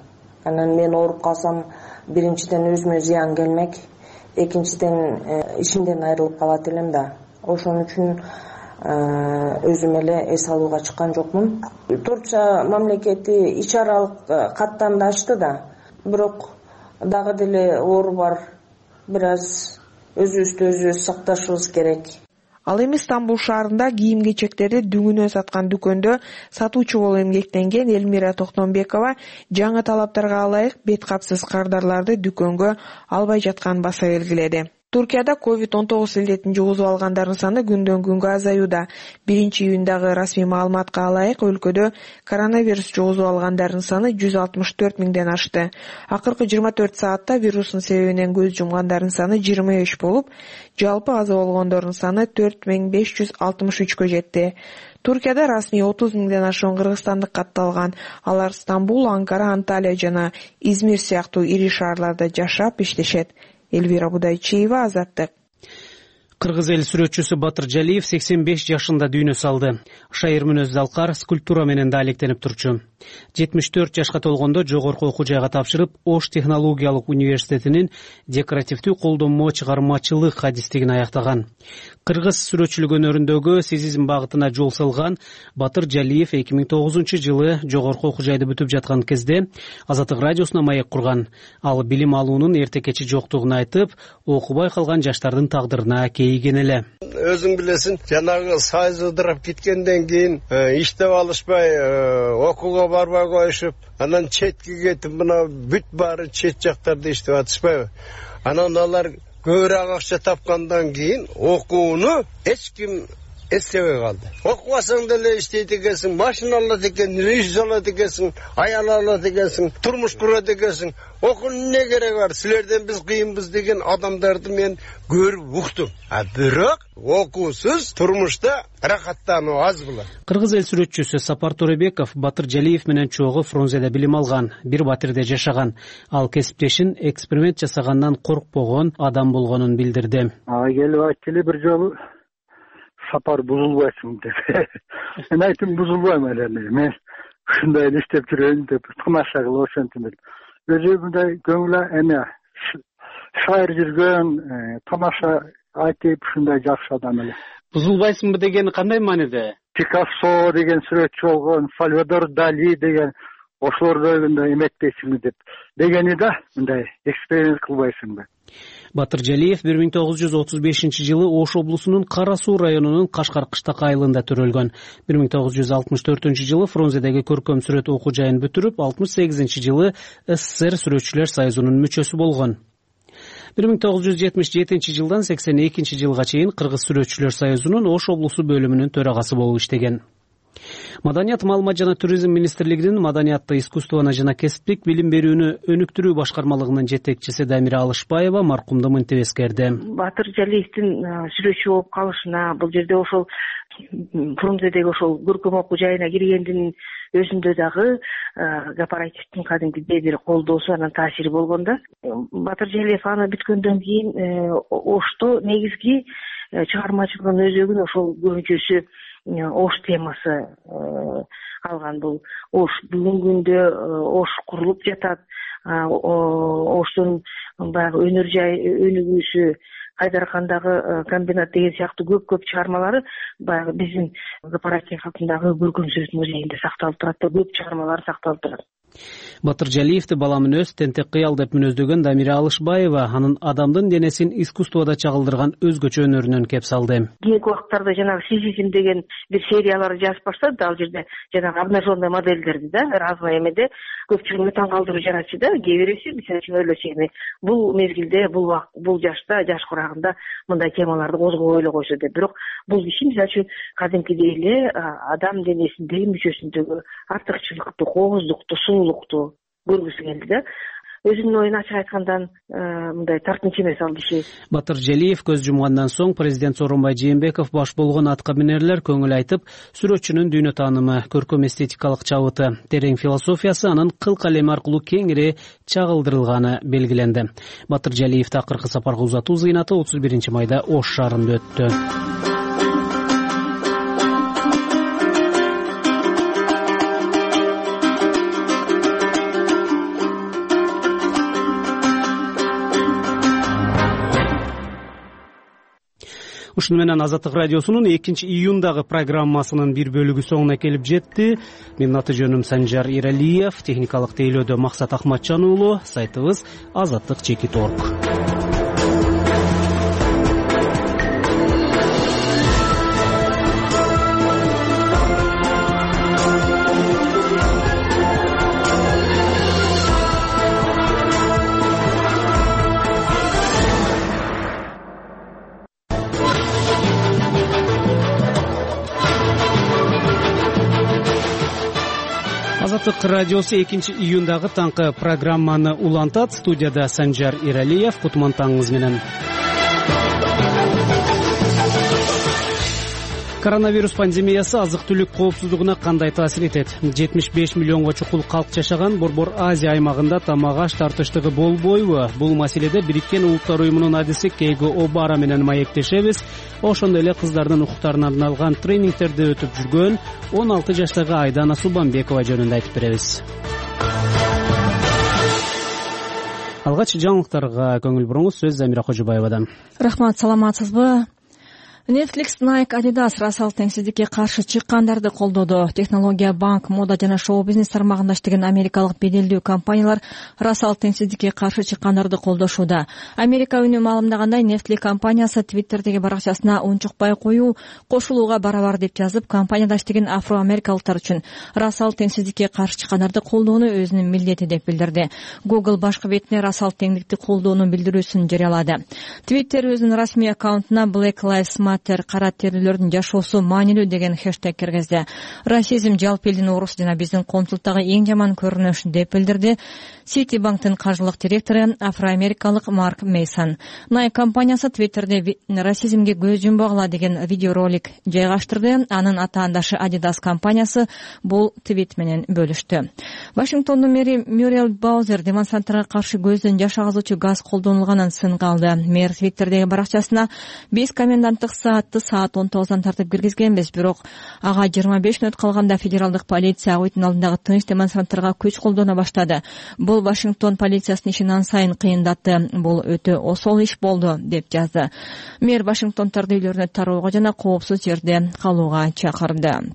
Анан мен ооруп калсам биринчиден өзүмө зыян келмек, экинчиден ишимден айрылып калат элем да. Ошон үчүн өзүм эле эс алууга чыккан жокмун. Туркия мамлекети ич аралык каттамды ачты да, бирок дагы деле оору бар. Бир аз өзүбүздү өзүбүз сакташыбыз керек. Ал эми Стамбул шаарында кийим-кечектерди дүңүнө саткан дүкөндө сатуучу болуп эмгектенген Элмира Токтомбекова жаңы талаптарга ылайык бет капсыз кардарларды дүкөнгө албай жатканын баса белгиледи. Туркияда COVID-19 илдетин жугузуп алгандардын саны күндөн күнгө азаюуда. 1-июндагы расмий маалыматка ылайык өлкөдө коронавирус жугузуп алгандардын саны 164 миңден ашты. Акыркы 24 саатта вирустун себебинен көз жумгандардын саны 25 болуп, жалпы каза болгондордун саны 4563кө жетти. Туркияда расмий 30 миңден ашуун кыргызстандык катталган. Алар Стамбул, Анкара, Анталия жана Измир сыяктуу ири шаарларда жашап иштешет. Эльвира Будайчиева, Азаттык. Кыргыз эл сүрөтчүсү Батыр Жалиев 85 жашында дүйнө салды. Шайыр мүнөз залкар, скульптура менен да алектенип турчу. 74 жашка толгондо жогорку окуу жайга тапшырып, Ош технологиялык университетинин декоративдүү колдонмо чыгармачылык адистигин аяктаган. Кыргыз сүрөтчүлүк өнөрүндөгү сизизм багытына жол салган Батыр Жалиев 2009-жылы жогорку окуу жайды бүтүп жаткан кезде Азаттык радиосуна маек курган. Ал билим алуунун эрте кечи жоктугун айтып, окубай калган жаштардын тагдырына кейиген эле. Өзүң билесиң, жанагы сайыз ыдырап кеткенден кийин иштеп алышпай, окууга барбай коюшуп, анан четке кетип, мына бүт баары чет жактарда иштеп атышпайбы? Анан алар көбүрөөк акча тапкандан кийин окууну эч ким эстебей калды. Окубасаң деле иштейт экенсиң, машина алат экенсиң, үй алат экенсиң, аял алат экенсиң, турмуш курат экенсиң. Окуунун эмне кереги бар? Силерден биз кыйынбыз деген адамдарды мен көрүп уктум. Бирок окуусуз турмушта рахаттануу аз болот. Кыргыз эл сүрөтчүсү Сапар Торебеков Батыр Жалиев менен чогуу Фрунзеде билим алган, бир батирде жашаган. Ал кесиптешин эксперимент жасагандан коркпогон адам болгонун билдирди. Ага келип айтты бир жолу, Сапар бузулбайсың деп. Мен айттым, бузулбайм эле. Мен ушундай эле иштеп жүрөйүн деп тамаша кылып ошентип. Өзү мындай көңүлү эме шайыр жүргөн, тамаша айтып ушундай жакшы адам эле. Бузулбайсыңбы деген кандай мааниде? Пикассо деген сүрөтчү болгон, Сальвадор Дали деген ошолордой мындай эметпейсиңби деп дегени да, мындай эксперимент кылбайсыңбы? Батыр Жалиев 1935-жылы Ош облусунун Кара Суу районунун Кашкар кыштак айылында төрөлгөн. 1964-жылы Фрунзедеги көркөм сүрөт окуу жайын бүтүрүп, 68-жылы СССР сүрөтчүлөр союзунун мүчөсү болгон. 1977-жылдан 82-жылга чейин Кыргыз сүрөтчүлөр союзунун Ош облусу бөлүмүнүн төрагасы болуп иштеген. Маданият, маалымат жана туризм министрлигинин маданиятты, искусствону жана кесиптик билим берүүнү өнүктүрүү башкармалыгынын жетекчиси Дамира Алышбаева маркумду мынтип эскерди. Батыр Жалиевдин сүрөтчү болуп калышына, бул жерде ошол Фрунзедеги ошол көркөм окуу жайына киргендин өзүндө дагы кооперативдин кадимкидей бир колдоосу, анан таасири болгон да. Батыр Жалиев аны бүткөндөн кийин Ошто негизги чыгармачылыгынын өзөгүн ошол көбүнчөсү Ош темасы алган. Бул Ош бүгүнкү күндө Ош курулуп жатат. Оштун баягы өнөр жай өнүгүүсү, Кайдаркандагы комбинат деген сыяктуу көп чыгармалары баягы биздин кооператив атындагы көркөм сүрөт музейинде сакталып турат да, көп чыгармалары сакталып турат. Батыр Жалиевди бала мүнөз, тентек кыял деп мүнөздөгөн Дамира Алышбаева анын адамдын денесин искусствода чагылдырган өзгөчө өнөрүнөн кеп салды. Кийинки убактарда жанагы сизизм деген бир серияларды жазып баштады. Ал жерде жанагы обнаженный модельдерди да разный эмеде көпчүлүгүнө таң калтыруу жаратчу да. Кээ бирөөсү мисалы үчүн ойлошойм, бул мезгилде, бул жашта, жаш курагында мындай темаларды козгобой эле койсо деп. Бирок бул киши мисалы үчүн кадимкидей эле адам денесиндеги мүчөсүндөгү артыкчылыкту, кооздукту, сулуулукту көргүсү келди да. Өзүнүн оюн ачык айткандан мындай тартынчу эмес ал киши. Батыр Жалиев көз жумгандан соң президент Сооронбай Жээнбеков баш болгон атка минерлер көңүл айтып, сүрөтчүнүн дүйнө таанымы, көркөм эстетикалык чабыты, терең философиясы анын кыл калеми аркылуу кеңири чагылдырылганы белгиленди. Батыр Жалиевди акыркы сапарга узатуу зыйнаты 31 майда Ош шаарында өттү. Ушуну менен Азаттык радиосунун 2-июндагы программасынын бир бөлүгү соңуна келип жетти. Менин аты жөнүм Санжар Иралиев, техникалык тейлөөдө Максат Ахматжан уулу, сайтыбыз azattik.org. Азаттык радиосу 2-июндагы таңкы программаны улантат. Студияда Санжар Иралиев. Кутман таңыңыз менен. Коронавирус пандемиясы азык-түлүк коопсуздугуна кандай таасир этет? 75 миллионго чукул калк жашаган Борбор Азия аймагында тамак-аш тартыштыгы болбойбу? Бул маселеде Бириккен Улуттар уюмунун адиси Кейго Обара менен маектешебиз. Ошондой эле кыздардын укуктарына арналган тренингтерди өтүп жүргөн 16 жаштагы Айдана Субанбекова жөнүндө айтып беребиз. Алгач жаңылыктарга көңүл буруңуз. Сөз Замира Кожобаевадан. Рахмат, саламатсызбы? Netflix, Nike, Adidas расал теңсиздикке каршы чыккандарды колдоду. Технология, банк, мода жана шоу-бизнес тармагында иштеген америкалык беделдүү компаниялар расал теңсиздикке каршы чыккандарды колдошууда. Америка үнү маалымдагандай, Netflix компаниясы Twitterдеги баракчасына унчукпай коюу кошулууга барабар деп жазып, компанияда иштеген афро-америкалыктар үчүн расал теңсиздикке каршы чыккандарды колдоону өзүнүн милдети деп билдирди. Google башкы бетине расал теңдикти колдоону билдирүүсүн жарыялады. Twitter өзүнүн расмий аккаунтуна Black Lives Matter кара терилөрдүн жашоосу маанилүү деген хэштег киргизди. Расизм жалпы элдин орус жана биздин коомчулуктагы эң жаман көрүнүш деп билдирди Citibanktын каржылык директору афро-америкалык Марк Мейсон. Nike компаниясы Twitterде расизмге көз жумбагыла деген видеоролик жайгаштырды. Анын атаандашы Adidas компаниясы бул твит менен бөлүштү. Вашингтондун мэри Мюрриел Баузер демонстранттарга каршы көздөн жаш агызуучу газ колдонулганын сынга алды. Мэр Twitterдеги баракчасына биз коменданттык саатты саат 19-дан тартып киргизгенбиз, бирок ага 25 мүнөт калганда федералдык полиция уйдун алдындагы тынч демонстранттарга күч колдоно баштады. Бул Вашингтон полициясынын ишин ан сайын кыйындатты. Бул өтө осол иш болду деп жазды. Мэр Вашингтондорду үйлөрүнө тарууга жана коопсуз жерде калууга чакырды.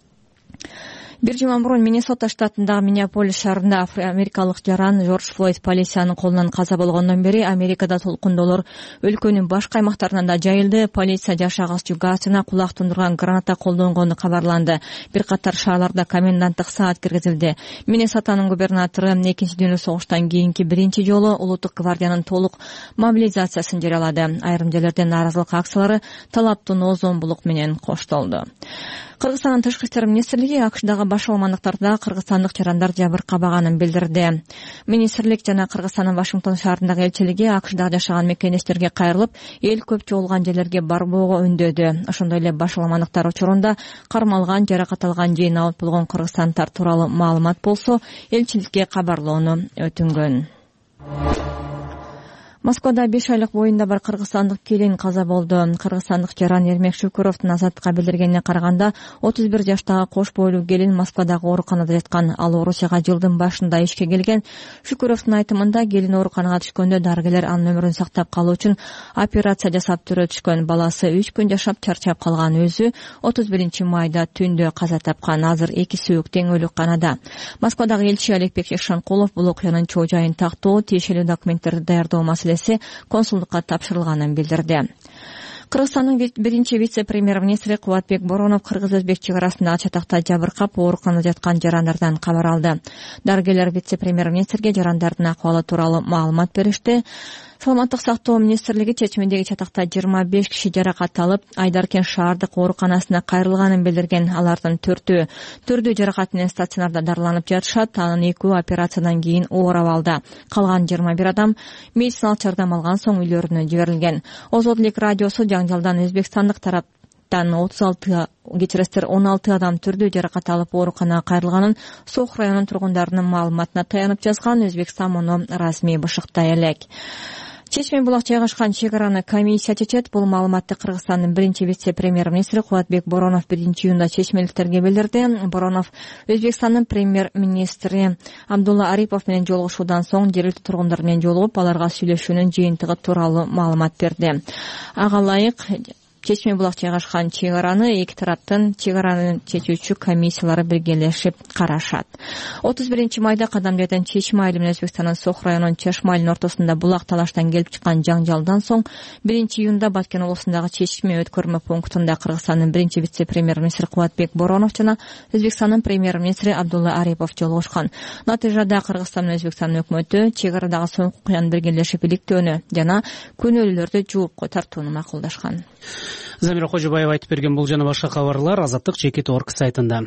Бир жума мурун Миннесота штатындагы Миннеаполис шаарында афро-америкалык жаран Жорж Флойд полициянын колунан каза болгондон бери Америкада толкундоолор өлкөнүн башка аймактарынан да жайылды. Полиция жаш агызчу газ жана кулак тундурган граната колдонгону кабарланды. Бир катар шаарларда коменданттык саат киргизилди. Миннесотанын губернатору Экинчи дүйнөлүк согуштан кийинки биринчи жолу улуттук гвардиянын толук мобилизациясын жарыялады. Айрым жерлерде нааразылык акциялары талаптуу озонбулук менен коштолду. Кыргызстандын тышкы иштер министрлиги АКШдагы башаламандыктарда кыргызстандык жарандар жабыркабаганын билдирди. Министрлик жана Кыргызстандын Вашингтон шаарындагы элчилиги АКШда жашаган мекенештерге кайрылып, эл көп чогулган жерлерге барбоого үндөдү. Ошондой эле башаламандыктар учурунда кармалган, жаракат алган же абат болгон кыргызстандыктар тууралуу маалымат болсо, элчиликке кабарлоону өтүнгөн. Москвада 5 айлык боюнда бар кыргызстандык келин каза болду. Кыргызстандык жаран Эрмек Шүкүровдун Азаттыкка билдиргенине караганда, 31 жаштагы кош бойлуу келин Москвадагы ооруканада жаткан. Ал Орусияга жылдын башында ишке келген. Шүкүровдун айтымында, келин ооруканага түшкөндө дарыгерлер анын өмүрүн сактап калуу үчүн операция жасап төрө түшкөн. Баласы 3 күн жашап чарчап калган. Өзү 31 майда түндө каза тапкан. Азыр 2 сөөк тең өлүкканада. Москвадагы элчи Аликбек Шанкулов бул окуянын чоо жайын тактоо, тиешелүү документтерди даярдоо маселеси консулдукка тапшырылганын билдирди. Кыргызстандын биринчи вице-премьер-министри Кубатбек Боронов кыргыз-өзбек чек арасындагы чатакта жабыркап ооруканада жаткан жарандардан кабар алды. Дарыгерлер вице-премьер-министрге жарандардын акыбалы тууралуу маалымат беришти. Саламаттык сактоо министрлиги чечмедеги чатакта 25 киши жаракат алып, Айдаркен шаардык ооруканасына кайрылганын билдирген. Алардын төрдүү жаракат менен стационарда дарыланып жатышат. Анын 2 операциядан кийин оор абалда. Калган 21 адам медициналык жардам алган соң үйлөрүнө жиберилген. Озодулик радиосу жаңжалдан өзбекстандык тарап 16 адам түрдүү жаракат алып ооруканага кайрылганын Сох районунун тургундарынын маалыматына таянып жазган. Өзбекстан муну расмий бышыктай элек. Чечме булак жайгашкан чек араны комиссия чечет. Бул маалыматты Кыргызстандын биринчи вице-премьер-министри Кубатбек Боронов 1-июнда чечмеликтерге билдирди. Боронов Өзбекстандын премьер-министри Абдулла Арипов менен жолугушуудан соң жергиликтүү тургундар менен жолугуп, аларга сүйлөшүүнүн жыйынтыгы тууралуу маалымат берди. Ага ылайык Чечме булак жайгашкан чек араны эки тараптын чек араны чечүүчү комиссиялары биргелешип карашат. 31 майда Кадамжайдан Чечме айылы менен Өзбекстандын Сох районунун Чашма айылынын ортосунда булак талаштан келип чыккан жаңжалдан соң 1-июнда Баткен облусундагы Чечме өткөрмө пунктунда Кыргызстандын биринчи вице-премьер-министри Кубатбек Боронов жана Өзбекстандын премьер-министри Абдулла Арипов жолугушкан. Натыйжада Кыргызстан менен Өзбекстандын өкмөтү чек арадагы соңку окуяны биргелешип иликтөөнү жана күнөөлүүлөрдү жууп тартууну макулдашкан. Замира Кожобаева айтып берген бул жана башка кабарлар Азаттык Чекит Орг сайтында.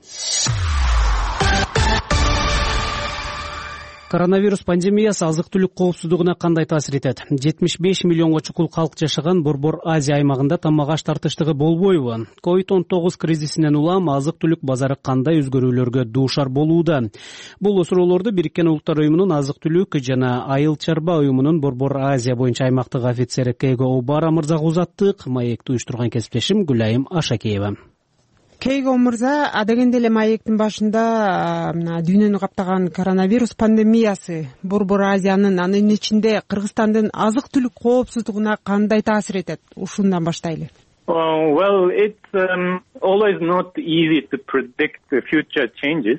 Коронавирус пандемиясы азык-түлүк коопсуздугуна кандай таасир этет? 75 миллионго чукул калк жашаган Борбор Азия аймагында тамак-аш тартыштыгы болбойбу? COVID-19 кризисинен улам азык-түлүк базары кандай өзгөрүүлөргө дуушар болууда? Бул суроолорду Бириккен Улуттар уюмунун азык-түлүк жана айыл чарба уюмунун Борбор Азия боюнча аймактык офицери Кейго Обара мырзага узаттык. Маекти уюштурган кесиптешим Гүлайым Ашакеева. Кейго мырза, адегенде эле маектин башында дүйнөнү каптаган коронавирус пандемиясы Борбор Азиянын, анын ичинде Кыргызстандын азык-түлүк коопсуздугуна кандай таасир этет? Ушундан баштайлы. Well, it's always not easy to predict the future changes.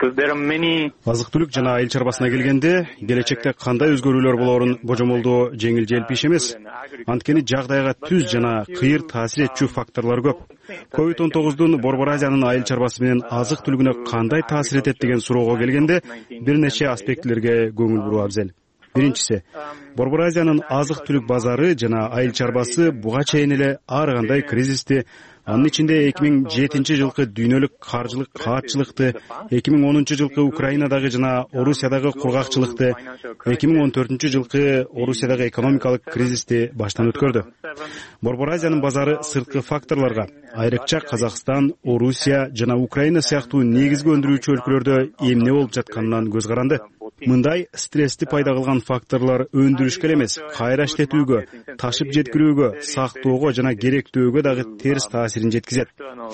Азык-түлүк жана айыл чарбасына келгенде, келечекте кандай өзгөрүүлөр болорун божомолдоо жеңил желпиш эмес. Анткени жагдайга түз жана кыйыр таасир этчү факторлор көп. COVID-19 Борбор Азиянын айыл чарбасы менен азык-түлүгүнө кандай таасир этет деген суроого келгенде, бир нече аспектилерге көңүл буруу абзел. Биринчиси, Борбор Азиянын азык-түлүк базары жана айыл чарбасы буга чейин эле ар кандай кризисти, анын ичинде 2007 жылкы дүйнөлүк каржылык каатчылыкты, 2010 жылкы Украинадагы жана Орусиядагы кургакчылыкты, 2014 жылкы Орусиядагы экономикалык кризисти баштан өткөрдү. Борбор Азиянын базары сырткы факторлорго, айрыкча Казакстан, Орусия жана Украина сыяктуу негизги өндүрүүчү өлкөлөрдө эмне болуп жатканынан көз каранды. Мындай стрессти пайда кылган факторлор өндүрүшкө эмес, кайра иштетүүгө, ташып жеткирүүгө, сактоого жана керектөөгө дагы терс таасирин жеткизет.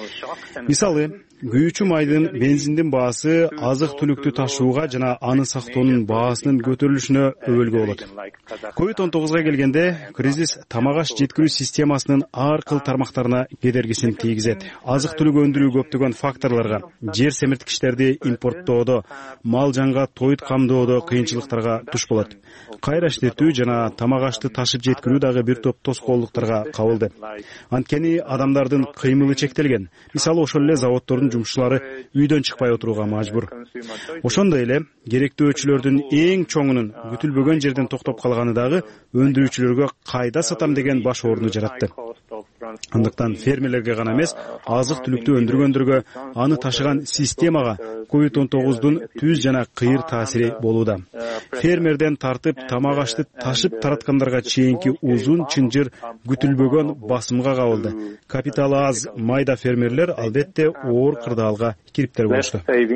Мисалы, күйүүчү майдын, бензиндин баасы азык-түлүктү ташууга жана аны сактоонун баасынын көтөрүлүшүнө өбөлгө болот. COVID-19 келгенде, кризис тамак-аш жеткирүү системасынын ар кыл тармактарына кедергисин тийгизет. Азык-түлүк өндүрүү көптөгөн факторлорго, жер семирткичтерди импорттоодо, мал жанга тоют камдоодо кыйынчылыктарга туш болот. Кайра иштетүү жана тамак-ашты ташып жеткирүү дагы бир топ тоскоолдуктарга кабылды. Анткени адамдардын кыймылы чектелген. Мисалы, ошол эле заводдордун жумушчулары үйдөн чыкпай отурууга мажбур. Ошондой эле керектөөчүлөрдүн эң чоңунун күтүлбөгөн жерден токтоп калганы дагы өндүрүүчүлөргө кайда сатам деген баш ооруну жаратты. Андыктан фермерлерге гана эмес, азык-түлүктү өндүргөндөргө, аны ташыган системага COVID-19 түз жана кыйыр таасири болууда. Фермерден тартып тамак-ашты ташып тараткандарга чейинки узун чынжыр күтүлбөгөн басымга кабылды. Капиталы аз майда фермерлер албетте оор кырдаалга кириптер болушту.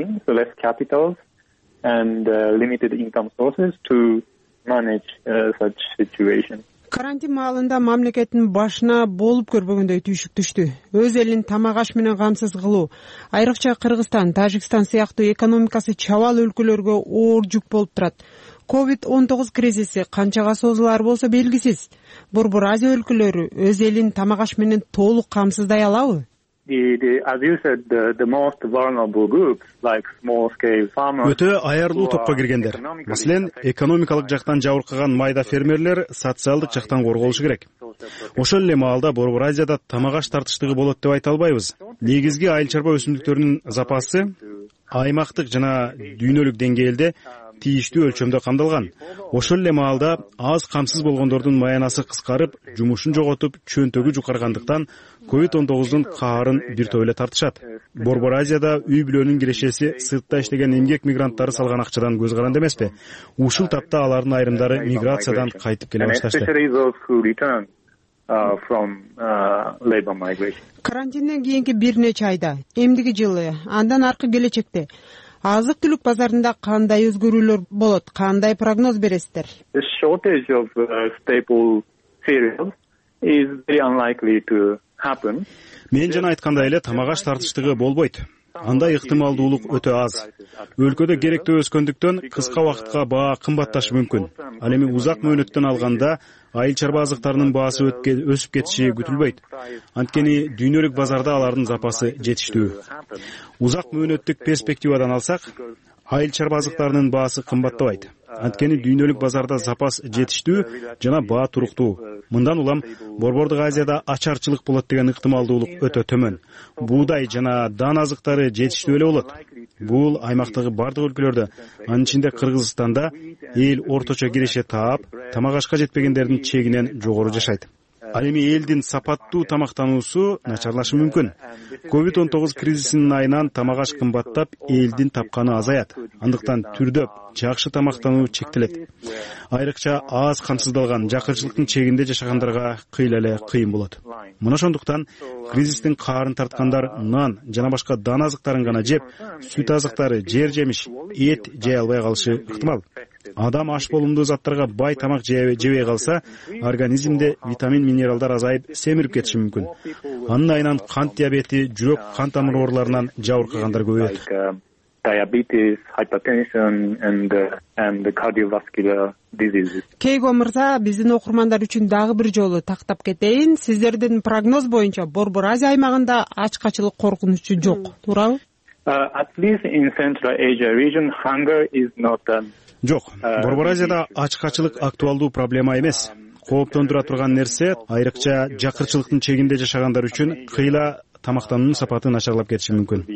Карантин маалында мамлекеттин башына болуп көрбөгөндөй түйшүк түштү. Өз элин тамак-аш менен камсыз кылуу, айрыкча Кыргызстан, Тажикстан сыяктуу экономикасы чабал өлкөлөргө оор жүк болуп турат. COVID-19 кризиси канчага созулар болсо белгисиз. Борбор Азия өлкөлөрү өз элин тамак-аш менен толук камсыздай алабы? Өтө аярлуу топко киргендер. Маселен, экономикалык жактан жабыркаган майда фермерлер социалдык жактан корголушу керек. Ошол эле маалда Борбор Азияда тамак-аш тартыштыгы болот деп айта албайбыз. Негизги айыл чарба өсүмдүктөрүнүн запасы аймактык жана дүйнөлүк деңгээлде тийиштүү өлчөмдө камдалган. Ошол эле маалда аз камсыз болгондордун маянасы кыскарып, жумушун жоготуп, чөнтөгү жукаргандыктан COVID-19 каарын бир топ эле тартышат. Борбор Азияда үй бүлөнүн кирешеси сыртта иштеген эмгек мигранттары салган акчадан көз каранды эмеспи? Ушул тапта алардын айрымдары миграциядан кайтып келе башташты. Карантинден кийинки бир нече айда, эмдиги жылы, андан аркы келечекте азык-түлүк базарында кандай өзгөрүүлөр болот? Кандай прогноз бересиздер? Мен жана айткандай эле тамак-аш тартыштыгы болбойт. андай ыктымалдуулук өтө аз. Өлкөдө керектөө өскөндүктөн кыска убакытка баа кымбатташы мүмкүн. Ал эми узак мөөнөттөн алганда айыл чарба азыктарынын баасы өсүп кетиши күтүлбөйт. Анткени дүйнөлүк базарда алардын запасы жетиштүү. Узак мөөнөттүк перспективадан алсак, айыл чарба азыктарынын баасы кымбаттабайт. Анткени дүйнөлүк базарда запас жетиштүү жана баа туруктуу. Мындан улам Борбордук Азияда ачарчылык болот деген ыктымалдуулук өтө төмөн. Буудай жана дан азыктары жетиштүү эле болот. Бул аймактагы бардык өлкөлөрдө, анын ичинде Кыргызстанда эл орточо киреше таап, тамак ашка жетпегендердин чегинен жогору жашайт. Ал эми элдин сапаттуу тамактануусу начарлашы мүмкүн. COVID-19 кризисинин айынан тамак аш кымбаттап, элдин тапканы азаят. Андыктан түрдөп, жакшы тамактануу чектелет. Айрыкча аз камсыздалган, жакырчылыктын чегинде жашагандарга кыйла эле кыйын болот. Мына ошондуктан кризистин каарын тарткандар нан жана башка дан азыктарын гана жеп, сүт азыктары, жер жемиш, эт жей албай калышы ыктымал. Адам аш болумдуу заттарга бай тамак жебей калса, организмде витамин, минералдар азайып, семирип кетиши мүмкүн. Анын айынан кант диабети, жүрөк кан тамыр ооруларынан жабыркагандар көбөйөт. Diabetes, hypertension and cardiovascular diseases. Кейго мырза, биздин окурмандар үчүн дагы бир жолу тактап кетейин. Сиздердин прогноз боюнча Борбор Азия аймагында ачкачылык коркунучу жок, туурабы? At least in Central Asia region, hunger is not Жок, Борбор Азияда ачкачылык актуалдуу проблема эмес. Кооптондура турган нерсе айрыкча жакырчылыктын чегинде жашагандар үчүн кыйла тамактануунун сапаты начарлап кетиши мүмкүн.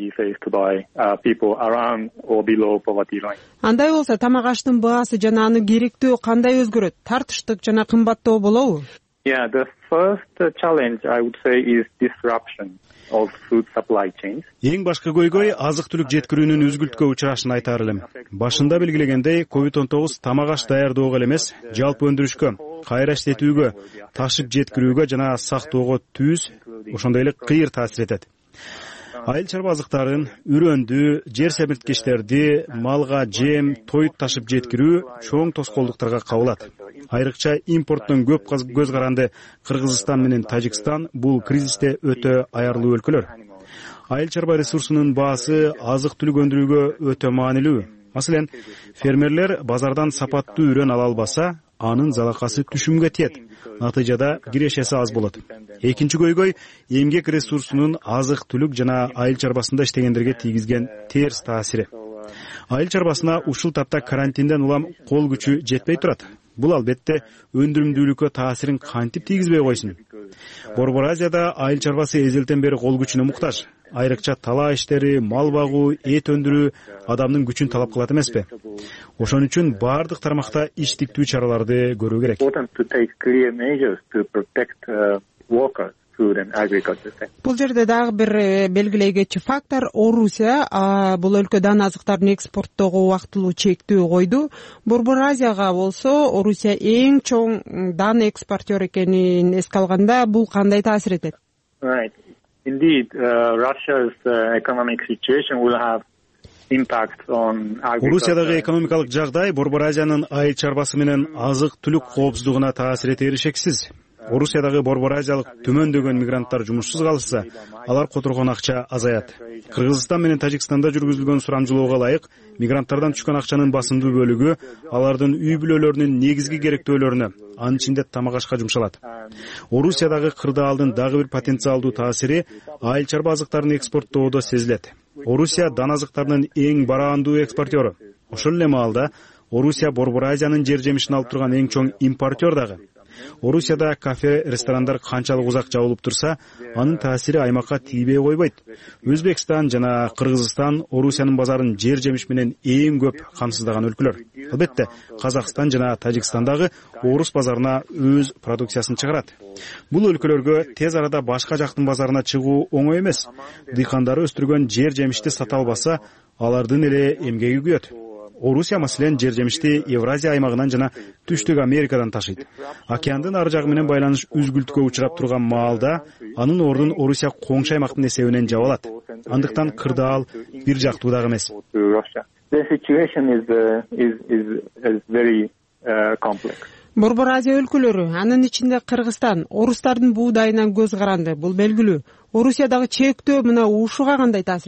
Андай болсо тамак аштын баасы жана аны керектөө кандай өзгөрөт? Тартыштык жана кымбаттоо болобу? Yeah, the first challenge I would say is disruption of food supply chains. Эң башкы көйгөй азык-түлүк жеткирүүнүн үзгүлткө учурашын айтаар элем. Башында белгилегендей, COVID-19 тамак аш даярдоого эле эмес, жалпы өндүрүшкө, кайра иштетүүгө, ташып жеткирүүгө жана сактоого түз, ошондой эле кыйыр таасир этет. Айыл чарба азыктарын, үрөндү, жер семирткичтерди, малга жем, тоют ташып жеткирүү чоң тоскоолдуктарга кабылат. Айрыкча импорттон көп көз каранды Кыргызстан менен Тажикстан бул кризисте өтө аярлуу өлкөлөр. Айыл чарба ресурсунун баасы азык-түлүк өндүрүүгө өтө маанилүү. Маселен, фермерлер базардан сапаттуу үрөн ала албаса, анын залакасы түшүмгө тиет. Натыйжада кирешеси аз болот. Экинчи көйгөй эмгек ресурсунун азык-түлүк жана айыл чарбасында иштегендерге тийгизген терс таасири. Айыл чарбасына ушул тапта карантинден улам кол күчү жетпей турат. Бул албетте өндүрүмдүүлүккө таасирин кантип тийгизбей койсун. Борбор Азияда айыл чарбасы эзелтен бери кол күчүнө муктаж. Айрыкча талаа иштери, мал багуу, эт өндүрүү адамдын күчүн талап кылат эмеспи? Ошон үчүн бардык тармакта иштиктүү чараларды көрүү керек. Бул жерде дагы бир белгилей кетчү фактор, Орусия бул өлкөдөн азыктардын экспорттоого убактылуу чектөө койду. Борбор Азияга болсо Орусия эң чоң дан экспортер экенин эске алганда бул кандай таасир этет? Right. Indeed, Russia's economic situation will have impact on agriculture. Орусиядагы экономикалык жагдай Борбор Азиянын айыл чарбасы менен азык-түлүк коопсуздугуна таасир этери шексиз. Орусиядагы Борбор Азиялык төмөндөгөн мигранттар жумушсуз калышса, алар которгон акча азаят. Кыргызстан менен Тажикстанда жүргүзүлгөн сурамжылоого ылайык, мигранттардан түшкөн акчанын басымдуу бөлүгү алардын үй бүлөлөрүнүн негизги керектөөлөрүнө, анын ичинде тамак ашка жумшалат. Орусиядагы кырдаалдын дагы бир потенциалдуу таасири айыл чарба азыктарын экспорттоодо сезилет. Орусия дан азыктарынын эң бараандуу экспортеру. Ошол эле маалда Орусия Борбор Азиянын жер жемишин алып турган эң чоң импортер дагы. Орусияда кафе, ресторандар канчалык узак жабылып турса, анын таасири аймакка тийбей койбойт. Өзбекстан жана Кыргызстан Орусиянын базарын жер жемиш менен эң көп камсыздаган өлкөлөр. Албетте, Казакстан жана Тажикстандагы орус базарына өз продукциясын чыгарат. Бул өлкөлөргө тез арада башка жактын базарына чыгуу оңой эмес. Дыйкандары өстүргөн жер жемишти сата албаса, алардын эле эмгеги күйөт. Орусия маселен жер жемишти Евразия аймагынан жана Түштүк Америкадан ташыйт. Океандын ары жагы менен байланыш үзгүлткө учурап турган маалда анын ордун Орусия коңшу аймактын эсебинен жаап алат. Андыктан кырдаал бир жактуу дагы эмес. Борбор Азия өлкөлөрү, анын ичинде Кыргызстан, орустардын буудайынан көз каранды. Бул белгилүү. Орусиядагы чектөө мына ушуга кандай таасир этет?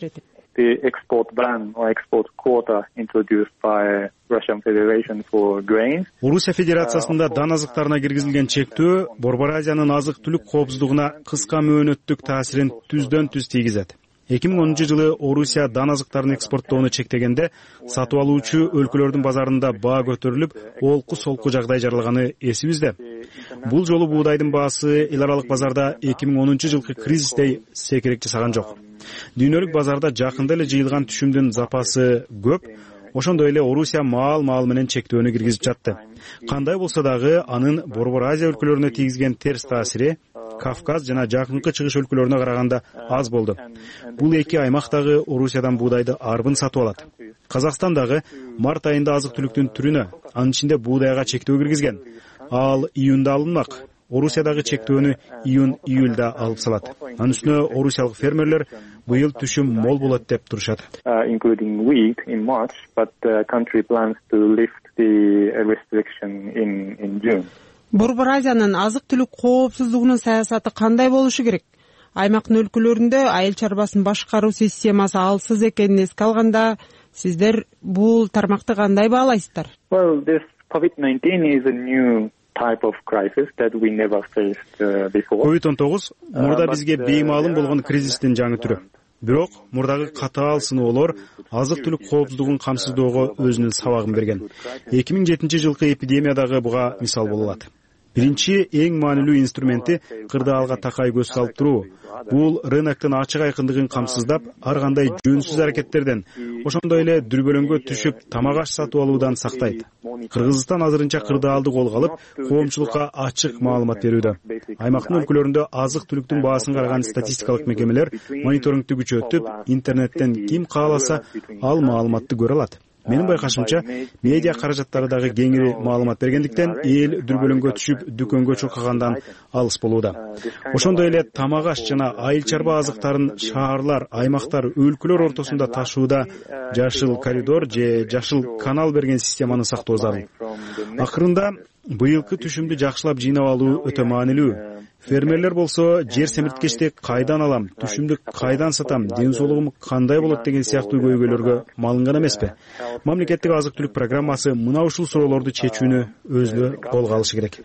the export ban or export quota introduced by Russian Federation for grains. Орусия Федерациясында дан азыктарына киргизилген чектөө Борбор Азиянын азык-түлүк коопсуздугуна кыска мөөнөттүк таасирин түздөн-түз тийгизет. 2010-жылы Орусия дан азыктарын экспорттоону чектегенде сатып алуучу өлкөлөрдүн базарында баа көтөрүлүп, олку-солку жагдай жаралганы эсибизде. Бул жолу буудайдын баасы эл аралык базарда 2010-жылкы кризистей секирек жасаган жок. Дүйнөлүк базарда жакында эле жыйылган түшүмдүн запасы көп, ошондой эле Орусия маал менен чектөөнү киргизип жатты. Кандай болсо дагы анын Борбор Азия өлкөлөрүнө тийгизген терс таасири Кавказ жана жакынкы чыгыш өлкөлөрүнө караганда аз болду. Бул эки аймак дагы Орусиядан буудайды арбын сатып алат. Казакстан дагы март айында азык-түлүктүн түрүнө, анын ичинде буудайга чектөө киргизген. Ал июнда алынмак. Орусиядагы чектөөнү июнь-июльда алып салат. Анын үстүнө орусиялык фермерлер быйыл түшүм мол болот деп турушат. Including wheat in March, but the country plans to lift the restriction in June. Борбор Азиянын азык-түлүк коопсуздугунун саясаты кандай болушу керек? Аймактын өлкөлөрүндө айыл чарбасын башкаруу системасы алсыз экенин эске алганда, сиздер бул тармакты кандай баалайсыздар? Well, this COVID-19 is a new type of crisis that we never faced before. COVID-19 мурда бизге беймаалым болгон кризистин жаңы түрү. Бирок мурдагы катаал сыноолор азык-түлүк коопсуздугун камсыздоого өзүнүн сабагын берген. 2007-жылкы эпидемия дагы буга мисал боло алат. Биринчи эң маанилүү инструменти кырдаалга такай көз салып туруу. Бул рыноктун ачык айкындыгын камсыздап, ар кандай жөнсүз аракеттерден, ошондой эле дүрбөлөңгө түшүп тамак аш сатып алуудан сактайт. Кыргызстан азырынча кырдаалды колго алып, коомчулукка ачык маалымат берүүдө. Аймактын өлкөлөрүндө азык-түлүктүн баасын караган статистикалык мекемелер мониторингти күчөтүп, интернеттен ким кааласа ал маалыматты көрө алат. Менин байкашымча, медиа каражаттары дагы кеңири маалымат бергендиктен эл дүрбөлөңгө түшүп, дүкөнгө чуркагандан алыс болууда. Ошондой эле тамак аш жана айыл чарба азыктарын шаарлар, аймактар, өлкөлөр ортосунда ташууда жашыл коридор же жашыл канал берген системаны сактоо зарыл. Акырында быйылкы түшүмдү жакшылап жыйнап алуу өтө маанилүү. Фермерлер болсо жер семирткечти кайдан алам, түшүмдү кайдан сатам, ден соолугум кандай болот деген сыяктуу көйгөйлөргө малынган эмеспи? Мамлекеттик азык-түлүк программасы мына ушул суроолорду чечүүнү өзү колго алышы керек.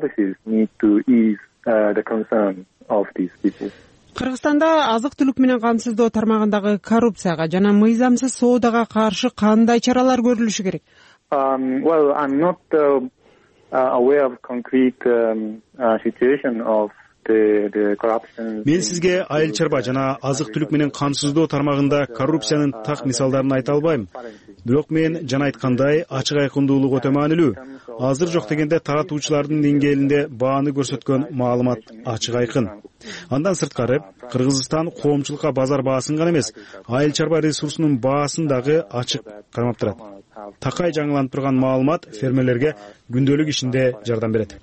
Кыргызстанда азык-түлүк менен камсыздоо тармагындагы коррупцияга жана мыйзамсыз соодага каршы кандай чаралар көрүлүшү керек? Well, I'm not aware of concrete situation of the corruption. Мен сизге айыл чарба жана азык-түлүк менен камсыздоо тармагында коррупциянын так мисалдарын айта албайм. Бирок мен жана айткандай ачык айкындуулук өтө маанилүү. Азыр жок дегенде таратуучулардын деңгээлинде бааны көрсөткөн маалымат ачык айкын. Андан сырткары Кыргызстан коомчулукка базар баасын гана эмес, айыл чарба ресурсунун баасын дагы ачык кармап турат. Такай жаңыланып турган маалымат фермерлерге күндөлүк ишинде жардам берет.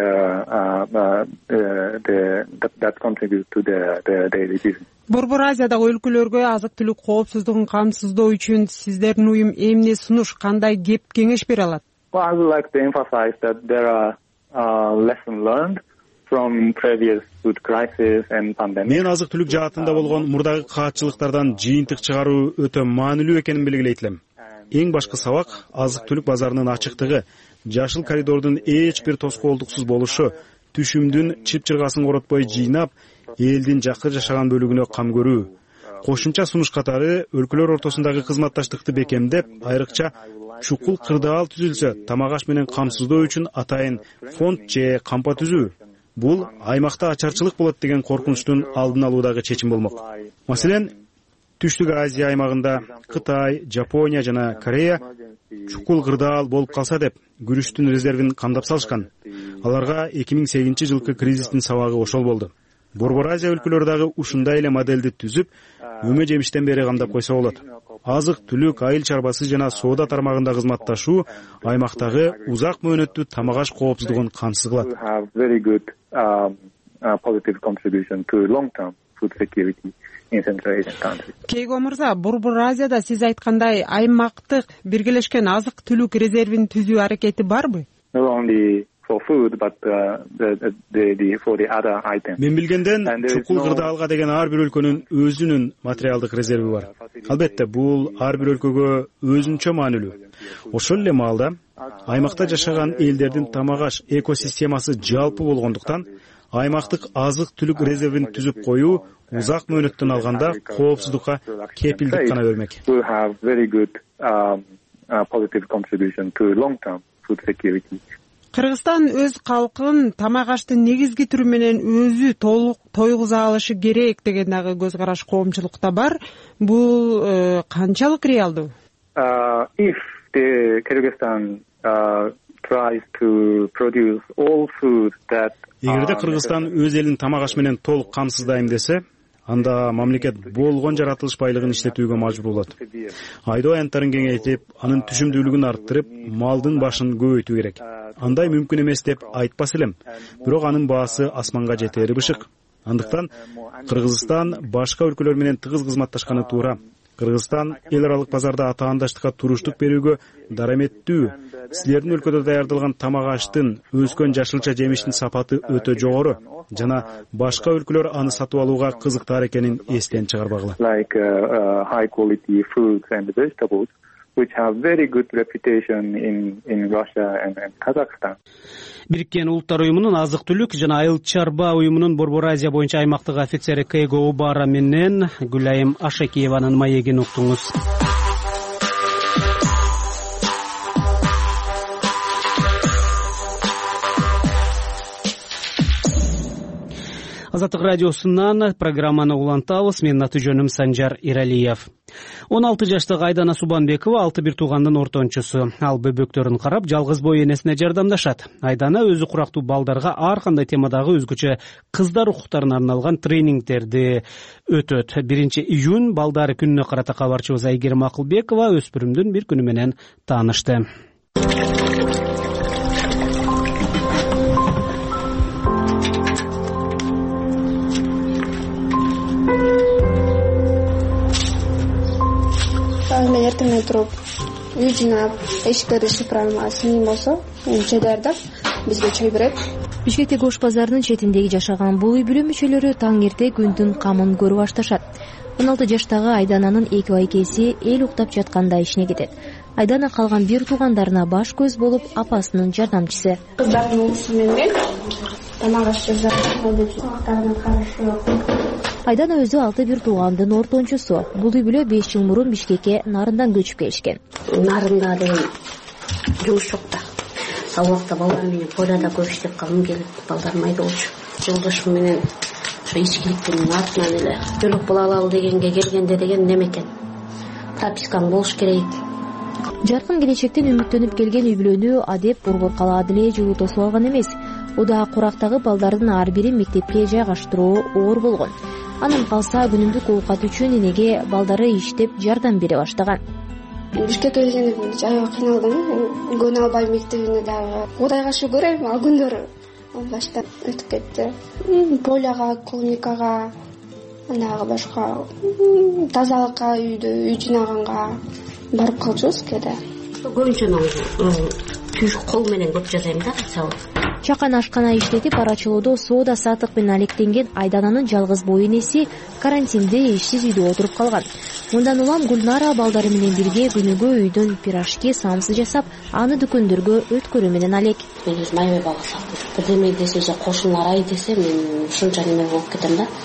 Борбор Азиядагы өлкөлөргө азык-түлүк коопсуздугун камсыздоо үчүн сиздердин уюм эмне сунуш, кандай кеп кеңеш бере алат? I would like to emphasize that there are lessons learned from previous food crisis and pandemic. Мен азык-түлүк жаатында болгон мурдагы каатчылыктардан жыйынтык чыгаруу өтө маанилүү экенин белгилейт элем. Эң башкы сабак азык-түлүк базарынын ачыктыгы, жашыл коридордун эч бир тоскоолдуксуз болушу, түшүмдүн чып-чыргасын коротпой жыйнап, элдин жакыр жашаган бөлүгүнө кам көрүү. Кошумча сунуш катары өлкөлөр ортосундагы кызматташтыкты бекемдеп, айрыкча чукул кырдаал түзүлсө, тамак аш менен камсыздоо үчүн атайын фонд же кампа түзүү. Бул аймакта ачарчылык болот деген коркунучтун алдын алуудагы чечим болмок. Маселен, Түштүк Азия аймагында Кытай, Жапония жана Корея чукул кырдаал болуп калса деп күрүчтүн резервин камдап салышкан. Аларга 2008-жылкы кризистин сабагы ошол болду. Борбор Азия өлкөлөрү дагы ушундай эле модельди түзүп, өмө жемиштен бери камдап койсо болот. Азык-түлүк, айыл чарбасы жана соода тармагында кызматташуу аймактагы узак мөөнөттүү тамак аш коопсуздугун камсыз кылат. Кейго мырза, Борбор Азияда сиз айткандай аймактык биргелешкен азык-түлүк резервин түзүү аракети барбы? Not only for food, but for the other items. Мен билгенден чукул кырдаалга деген ар бир өлкөнүн өзүнүн материалдык резерви бар. Албетте, бул ар бир өлкөгө өзүнчө маанилүү. Ошол эле маалда аймакта жашаган элдердин тамак-аш экосистемасы жалпы болгондуктан аймактык азык-түлүк резервин түзүп коюу узак мөөнөттөн алганда коопсуздукка кепилдик гана бермек. Positive contribution to long-term food security. Кыргызстан өз калкын тамак-аштын негизги түрү менен өзү толук тойгуза алышы керек деген дагы көз караш коомчулукта бар. Бул канчалык реалдуу? If the Kyrgyzstan tries to produce all food that Эгерде Кыргызстан өз элин тамак-аш менен толук камсыздайм десе, анда мамлекет болгон жаратылыш байлыгын иштетүүгө мажбур болот. Айдоо аянттарын кеңейтип, анын түшүмдүүлүгүн арттырып, малдын башын көбөйтүү керек. Андай мүмкүн эмес деп айтпас элем, бирок анын баасы асманга жетери бышык. Андыктан Кыргызстан башка өлкөлөр менен тыгыз кызматташканы туура. Кыргызстан эл аралык базарда атаандаштыкка туруштук берүүгө дараметтүү. Силердин өлкөдө даярдалган тамак-аштын өскөн жашылча жемиштин сапаты өтө жогору жана башка өлкөлөр аны сатып алууга кызыктар экенин эстен чыгарбагыла. Like high quality fruits and vegetables which have very good reputation in Russia and Kazakhstan. Бириккен Улуттар уюмунун азык-түлүк жана айыл чарба уюмунун Борбор Азия боюнча аймактык офицери Кейго Убара менен Гүлайым Ашекиеванын маегин уктуңуз. Азаттык радиосунан программаны улантабыз. Менин аты жөнүм Санжар Иралиев. 16 жаштагы Айдана Субанбекова 6-1 туугандын ортончусу. Ал бөбөктөрүн карап, жалгыз бой энесине жардамдашат. Айдана өзү курактуу балдарга ар кандай темадагы өзгөчө кыздар укуктарына арналган тренингтерди өтөт. 1-июнь балдар күнүнө карата кабарчыбыз Айгерим Акылбекова өспүрүмдүн бир күнү менен таанышты. Эртең туруп, үй жыйнап, эшиктерди шыпырам, сиңим болсо, чай даярдап, бизге чай берет. Бишкектеги Ош базарынын четиндеги жашаган бул үй бүлө мүчөлөрү таң эрте күндүн камын көрүп башташат. 16 жаштагы Айдананын эки байкеси эл уктап жатканда ишине кетет. Айдана калган бир туугандарына баш көз болуп, апасынын жардамчысы. Кыздардын уусу менен тамак-аш Айдана өзү 6-1 туугандын ортончусу. Бул үй бүлө 5 жыл мурун Бишкекке Нарындан көчүп келишкен. Нарында деген жумуш жок да. Ал убакта балдар менен поляда көп иштеп калгым келип, балдарым айдоочу. Жолдошум менен ошо ичкиликтин артынан эле төлөп була алалы дегенге келгенде деген неме экен. Пропискаң болуш керек. Жаркын келечектен үмүттөнүп келген үй бүлөнү адеп борбор калаа деле жылуу тосуп алган эмес. Уда курактагы балдардын ар бирин мектепке жайгаштыруу оор болгон. Анын калса күнүмдүк оокат үчүн энеге балдары иштеп жардам бере баштаган. Бишкекке келгенде аябай кыйналдым. Көнө албай мектебине дагы. Кудайга шүгүр, ал күндөр башта өтүп кетти. Поляга, клиникага, анагы башка тазалыкка, үй жыйнаганга барып калчубуз кээде. Көбүнчө түйшүк кол менен көп жасайм да, мисалы. Чакан ашкана иштетип арачылоодо соода сатык менен алектенген Айдананын жалгыз бой энеси карантинде ишсиз үйдө отуруп калган. Мындан улам Гүлнара балдары менен бирге күнүгө үйдөн пирожки, самсы жасап, аны дүкөндөргө өткөрүү менен алек. Мен өзүм аябай бала сактым. Бирдеме десе же кошуналар ай десе, мен ушунча неме болуп кетем да.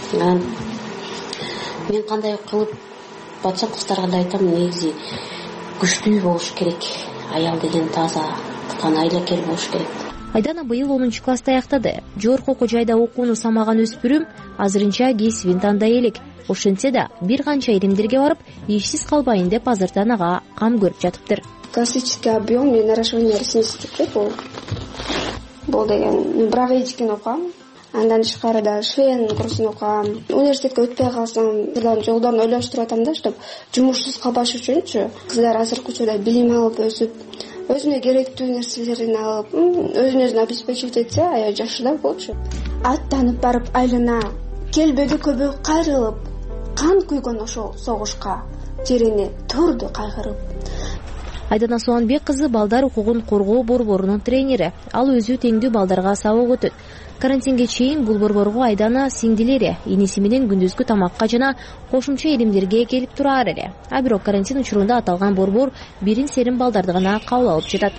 Мен кандай кылып батсам кыздарга да айтам, негизи күчтүү болуш керек. Аял деген таза, тыкан айлакер болуш керек. Айдана быйыл 10 класста аяктады. Жогорку окуу жайда окууну самаган өспүрүм азырынча кесибин тандай элек. Ошентсе да бир канча иримдерге барып, ишсиз калбайын деп азыртан ага кам көрүп жатыптыр. Классический объем мен наращивание ресниц бул деген браведикин окугам. Андан тышкары да швейный курсун окугам. Университетке өтпөй калсам, жолдорун ойлоштуруп атам да, чтобы жумушсуз калбаш үчүнчү. Кыздар азыркы учурда билим алып өсүп, өзүнө керектүү нерселерин алып, өзүн обеспечивать этсе, аябай жакшылап болчу. Аттанып барып айлана, келбеди көбү кайрылып, кан күйгөн ошол согушка жерине турду кайгырып. Айдана Суанбек кызы балдар укугун коргоо борборунун тренери. Ал өзү теңдүү балдарга сабак өтөт. Карантинге чейин бул борборго Айдана сиңдилери иниси менен күндүзгү тамакка жана кошумча илимдерге келип тураар эле. А бирок карантин учурунда аталган борбор бирин серин балдарды гана кабыл алып жатат.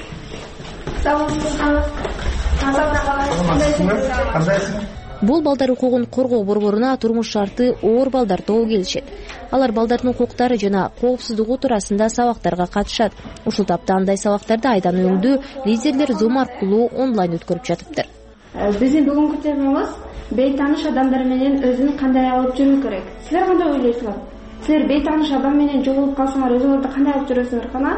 Бул балдар укугун коргоо борборуна турмуш шарты оор балдар тобу келишет. Алар балдардын укуктары жана коопсуздугу туурасында сабактарга катышат. Ушул тапта андай сабактарды Айдана өңдүү лидерлер Zoom аркылуу онлайн өткөрүп жатыптыр. Биздин бүгүнкү темабыз бейтааныш адамдар менен өзүн кандай алып жүрүү керек. Силер кандай ойлойсуңар? Силер бейтааныш адам менен жолугуп калсаңар өзүңөрдү кандай алып жүрөсүңөр кана?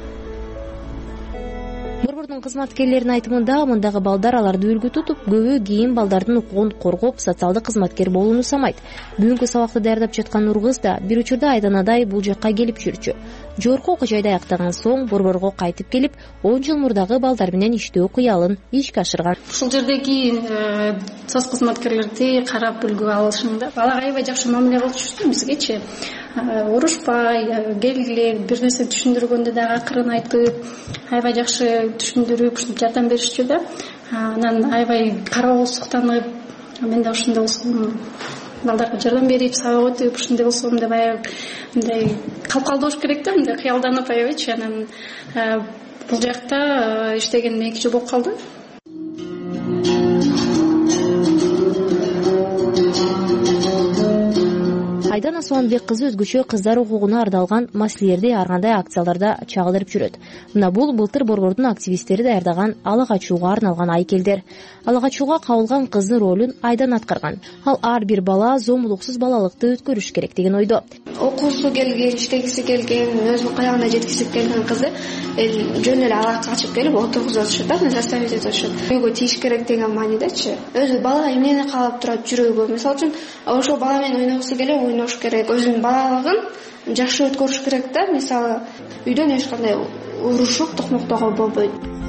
Борбордун кызматкерлеринин айтымында мындагы балдар аларды үлгү тутуп, көбү кийин балдардын укугун коргоп, социалдык кызматкер болууну самайт. Бүгүнкү сабакты даярдап жаткан Нургыз да бир учурда Айданадай бул жакка келип жүрчү. Жогорку окуу жайда аяктаган соң борборго кайтып келип, 10 жыл мурдагы балдар менен иштөө кыялын ишке ашырган. Ушул жердеги соц кызматкерлерди карап үлгү алышында балага аябай жакшы мамиле кылышты бизгечи. Урушпай, келгиле, бир нерсе түшүндүргөндө дагы акырын айтып, аябай жакшы түшүндүрүп, ушинтип жардам беришчү да. Анан аябай карабол суктанып, мен да ошондой болсом балдарга жардам берип, сабак өтүп, ушундай болсом деп аябай мындай калп болуш керек да, мындай кыялданып аябайчы. Анан бул жакта иштегениме 2 жыл болуп калды. Айдана Суанбек кызы өзгөчө кыздар укугуна ардалган маселелерди ар кандай акцияларда чагылдырып жүрөт. Мына бул былтыр борбордун активисттери даярдаган ала качууга арналган айкелдер. Ала качууга кабылган кыздын ролун Айдан аткарган. Ал ар бир бала зомбулуксуз балалыкты өткөрүш керек деген ойдо. Окуусу келген, иштегиси келген, өзүнүн каягына жеткиси келген кызы жөн эле ала качып келип отургузуп атышат да, заставить этип атышат. Үйгө тийиш керек деген маанидечи. Өзү бала эмнени каалап турат жүрөгү. Мисалы үчүн ошол бала менен ойногусу келип ойнош керек, өзүнүн балалыгын жакшы өткөрүш керек да. Мисалы үйдөн эч кандай урушуп токмоктоого болбойт.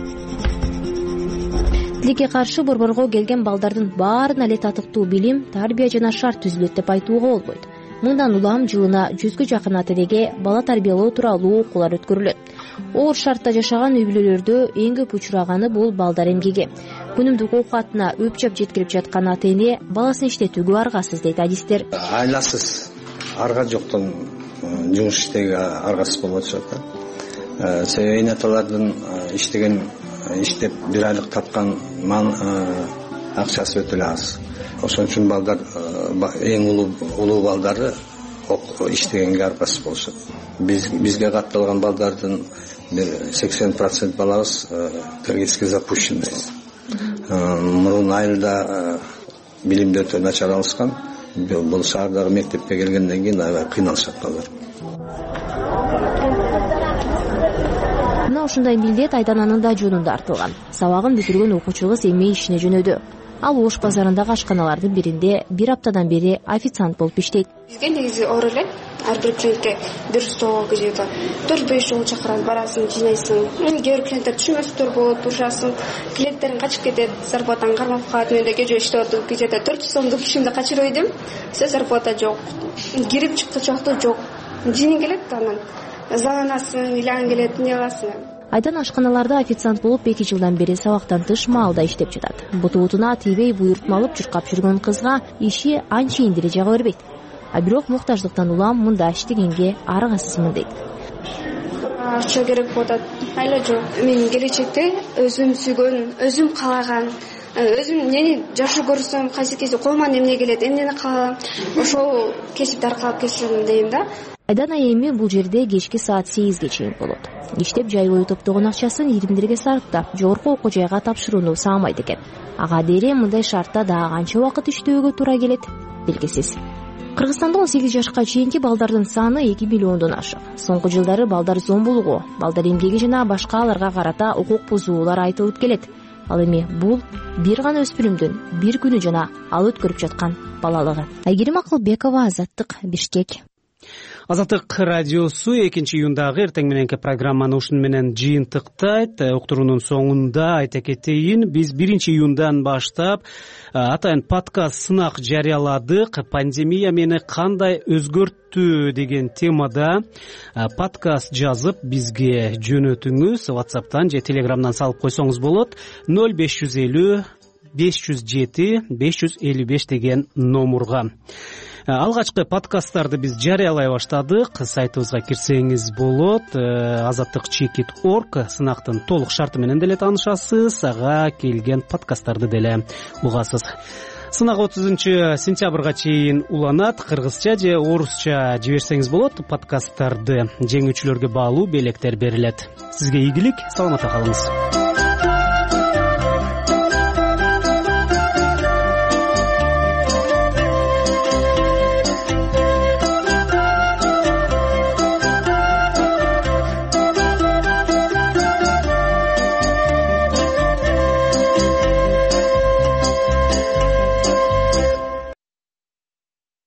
Тилекке каршы борборго келген балдардын баарына эле татыктуу билим, тарбия жана шарт түзүлөт деп айтууга болбойт. Мындан улам жылына 100гө жакын ателеге бала тарбиялоо тууралуу окуулар өткөрүлөт. Оор шартта жашаган үй бүлөлөрдө эң көп учураганы бул балдар эмгеги. Күнүмдүк оокатына өпчап жеткирип жаткан ата эне баласын иштетүүгө аргасыз дейт адистер. Айласыз, арга жоктон жумуш иштеге аргасыз болуп атышат да. Себеби эне аталардын иштеп бир айлык тапкан акчасы өтө эле аз. Ошон үчүн балдар эң улуу балдары иштегенге аргасыз болушат. Бизге катталган балдардын 80% балабыз трагически запущенный. Мурун айылда билимди өтө начар алышкан. Бул шаардагы мектепке келгенден кийин аябай кыйналышат балдар. Мына ушундай милдет Айдананын да жонунда артылган. Сабагын бүтүргөн окуучу кыз эми ишине жөнөдү. Ал Ош базарындагы ашканалардын биринде бир аптадан бери официант болуп иштейт. Бизге негизи оор эле. Ар бир клиентке бир стол где-то 4-5 жолу чакырат, барасың, жыйнайсың. Кээ бир клиенттер түшүнбөстөр болот, турушасың. Клиенттериң качып кетет, зарплатаң кармап калат. Мен да кечээ иштеп атып, где-то 400 сомдук ишимди качырып идим. Все зарплата жок. Кирип чыккычакты жок. Жиниң келет анан. Заланасың, илаң келет, эмне кыласың? Айдан ашканаларда официант болуп 2 жылдан бери сабактан тыш маалда иштеп жатат. Бутубутуна тийбей буйртма алып чуркап жүргөн кызга иши анчейин деле жага бербейт. А бирок муктаждыктан улам мында иштегенге аргасызмын дейт. Акча керек болуп атат. Айла жок. Мен келечекте өзүм сүйгөн, өзүм каалаган, өзүм эмнени жакшы көрсөм, кайсы кезде колуман эмне келет, эмнени каалам, ошол кесипти аркалап кетсем дейм да. Айдана эми бул жерде кечки саат 8ге чейин болот. Иштеп жай бою топтогон акчасын илимдерге сарптап, жогорку окуу жайга тапшырууну саамайт экен. Ага дере мындай шартта дагы канча убакыт иштөөгө туура келет, белгисиз. Кыргызстанда 18 жашка чейинки балдардын саны 2 миллиондон ашык. Соңку жылдары балдар зомбулугу, балдар эмгеги жана башка аларга карата укук бузуулар айтылып келет. Ал эми бул бир гана өспүрүмдүн бир күнү жана ал өткөрүп жаткан балалыгы. Айгерим Акылбекова, Азаттык, Бишкек. Азаттык радиосу 2-июндагы эртең мененки программаны ушуну менен жыйынтыктайт. Уктуруунун соңунда айта кетейин, биз 1-июндан баштап атайын подкаст сынак жарыяладык. Пандемия мени кандай өзгөрттү деген темада подкаст жазып бизге жөнөтүңүз. WhatsApp'тан же Telegram'дан салып койсоңуз болот. 0550 507 555 деген номурга. Алгачкы подкасттарды биз жарыялай баштадык. Сайтыбызга кирсеңиз болот. azattik.org сынактын толук шарты менен деле таанышасыз. Ага келген подкасттарды деле угасыз. Сынак 30-сентябрга чейин уланат. Кыргызча же орусча жиберсеңиз болот. Подкасттарды жеңүүчүлөргө баалуу белектер берилет. Сизге ийгилик, саламатта калыңыз.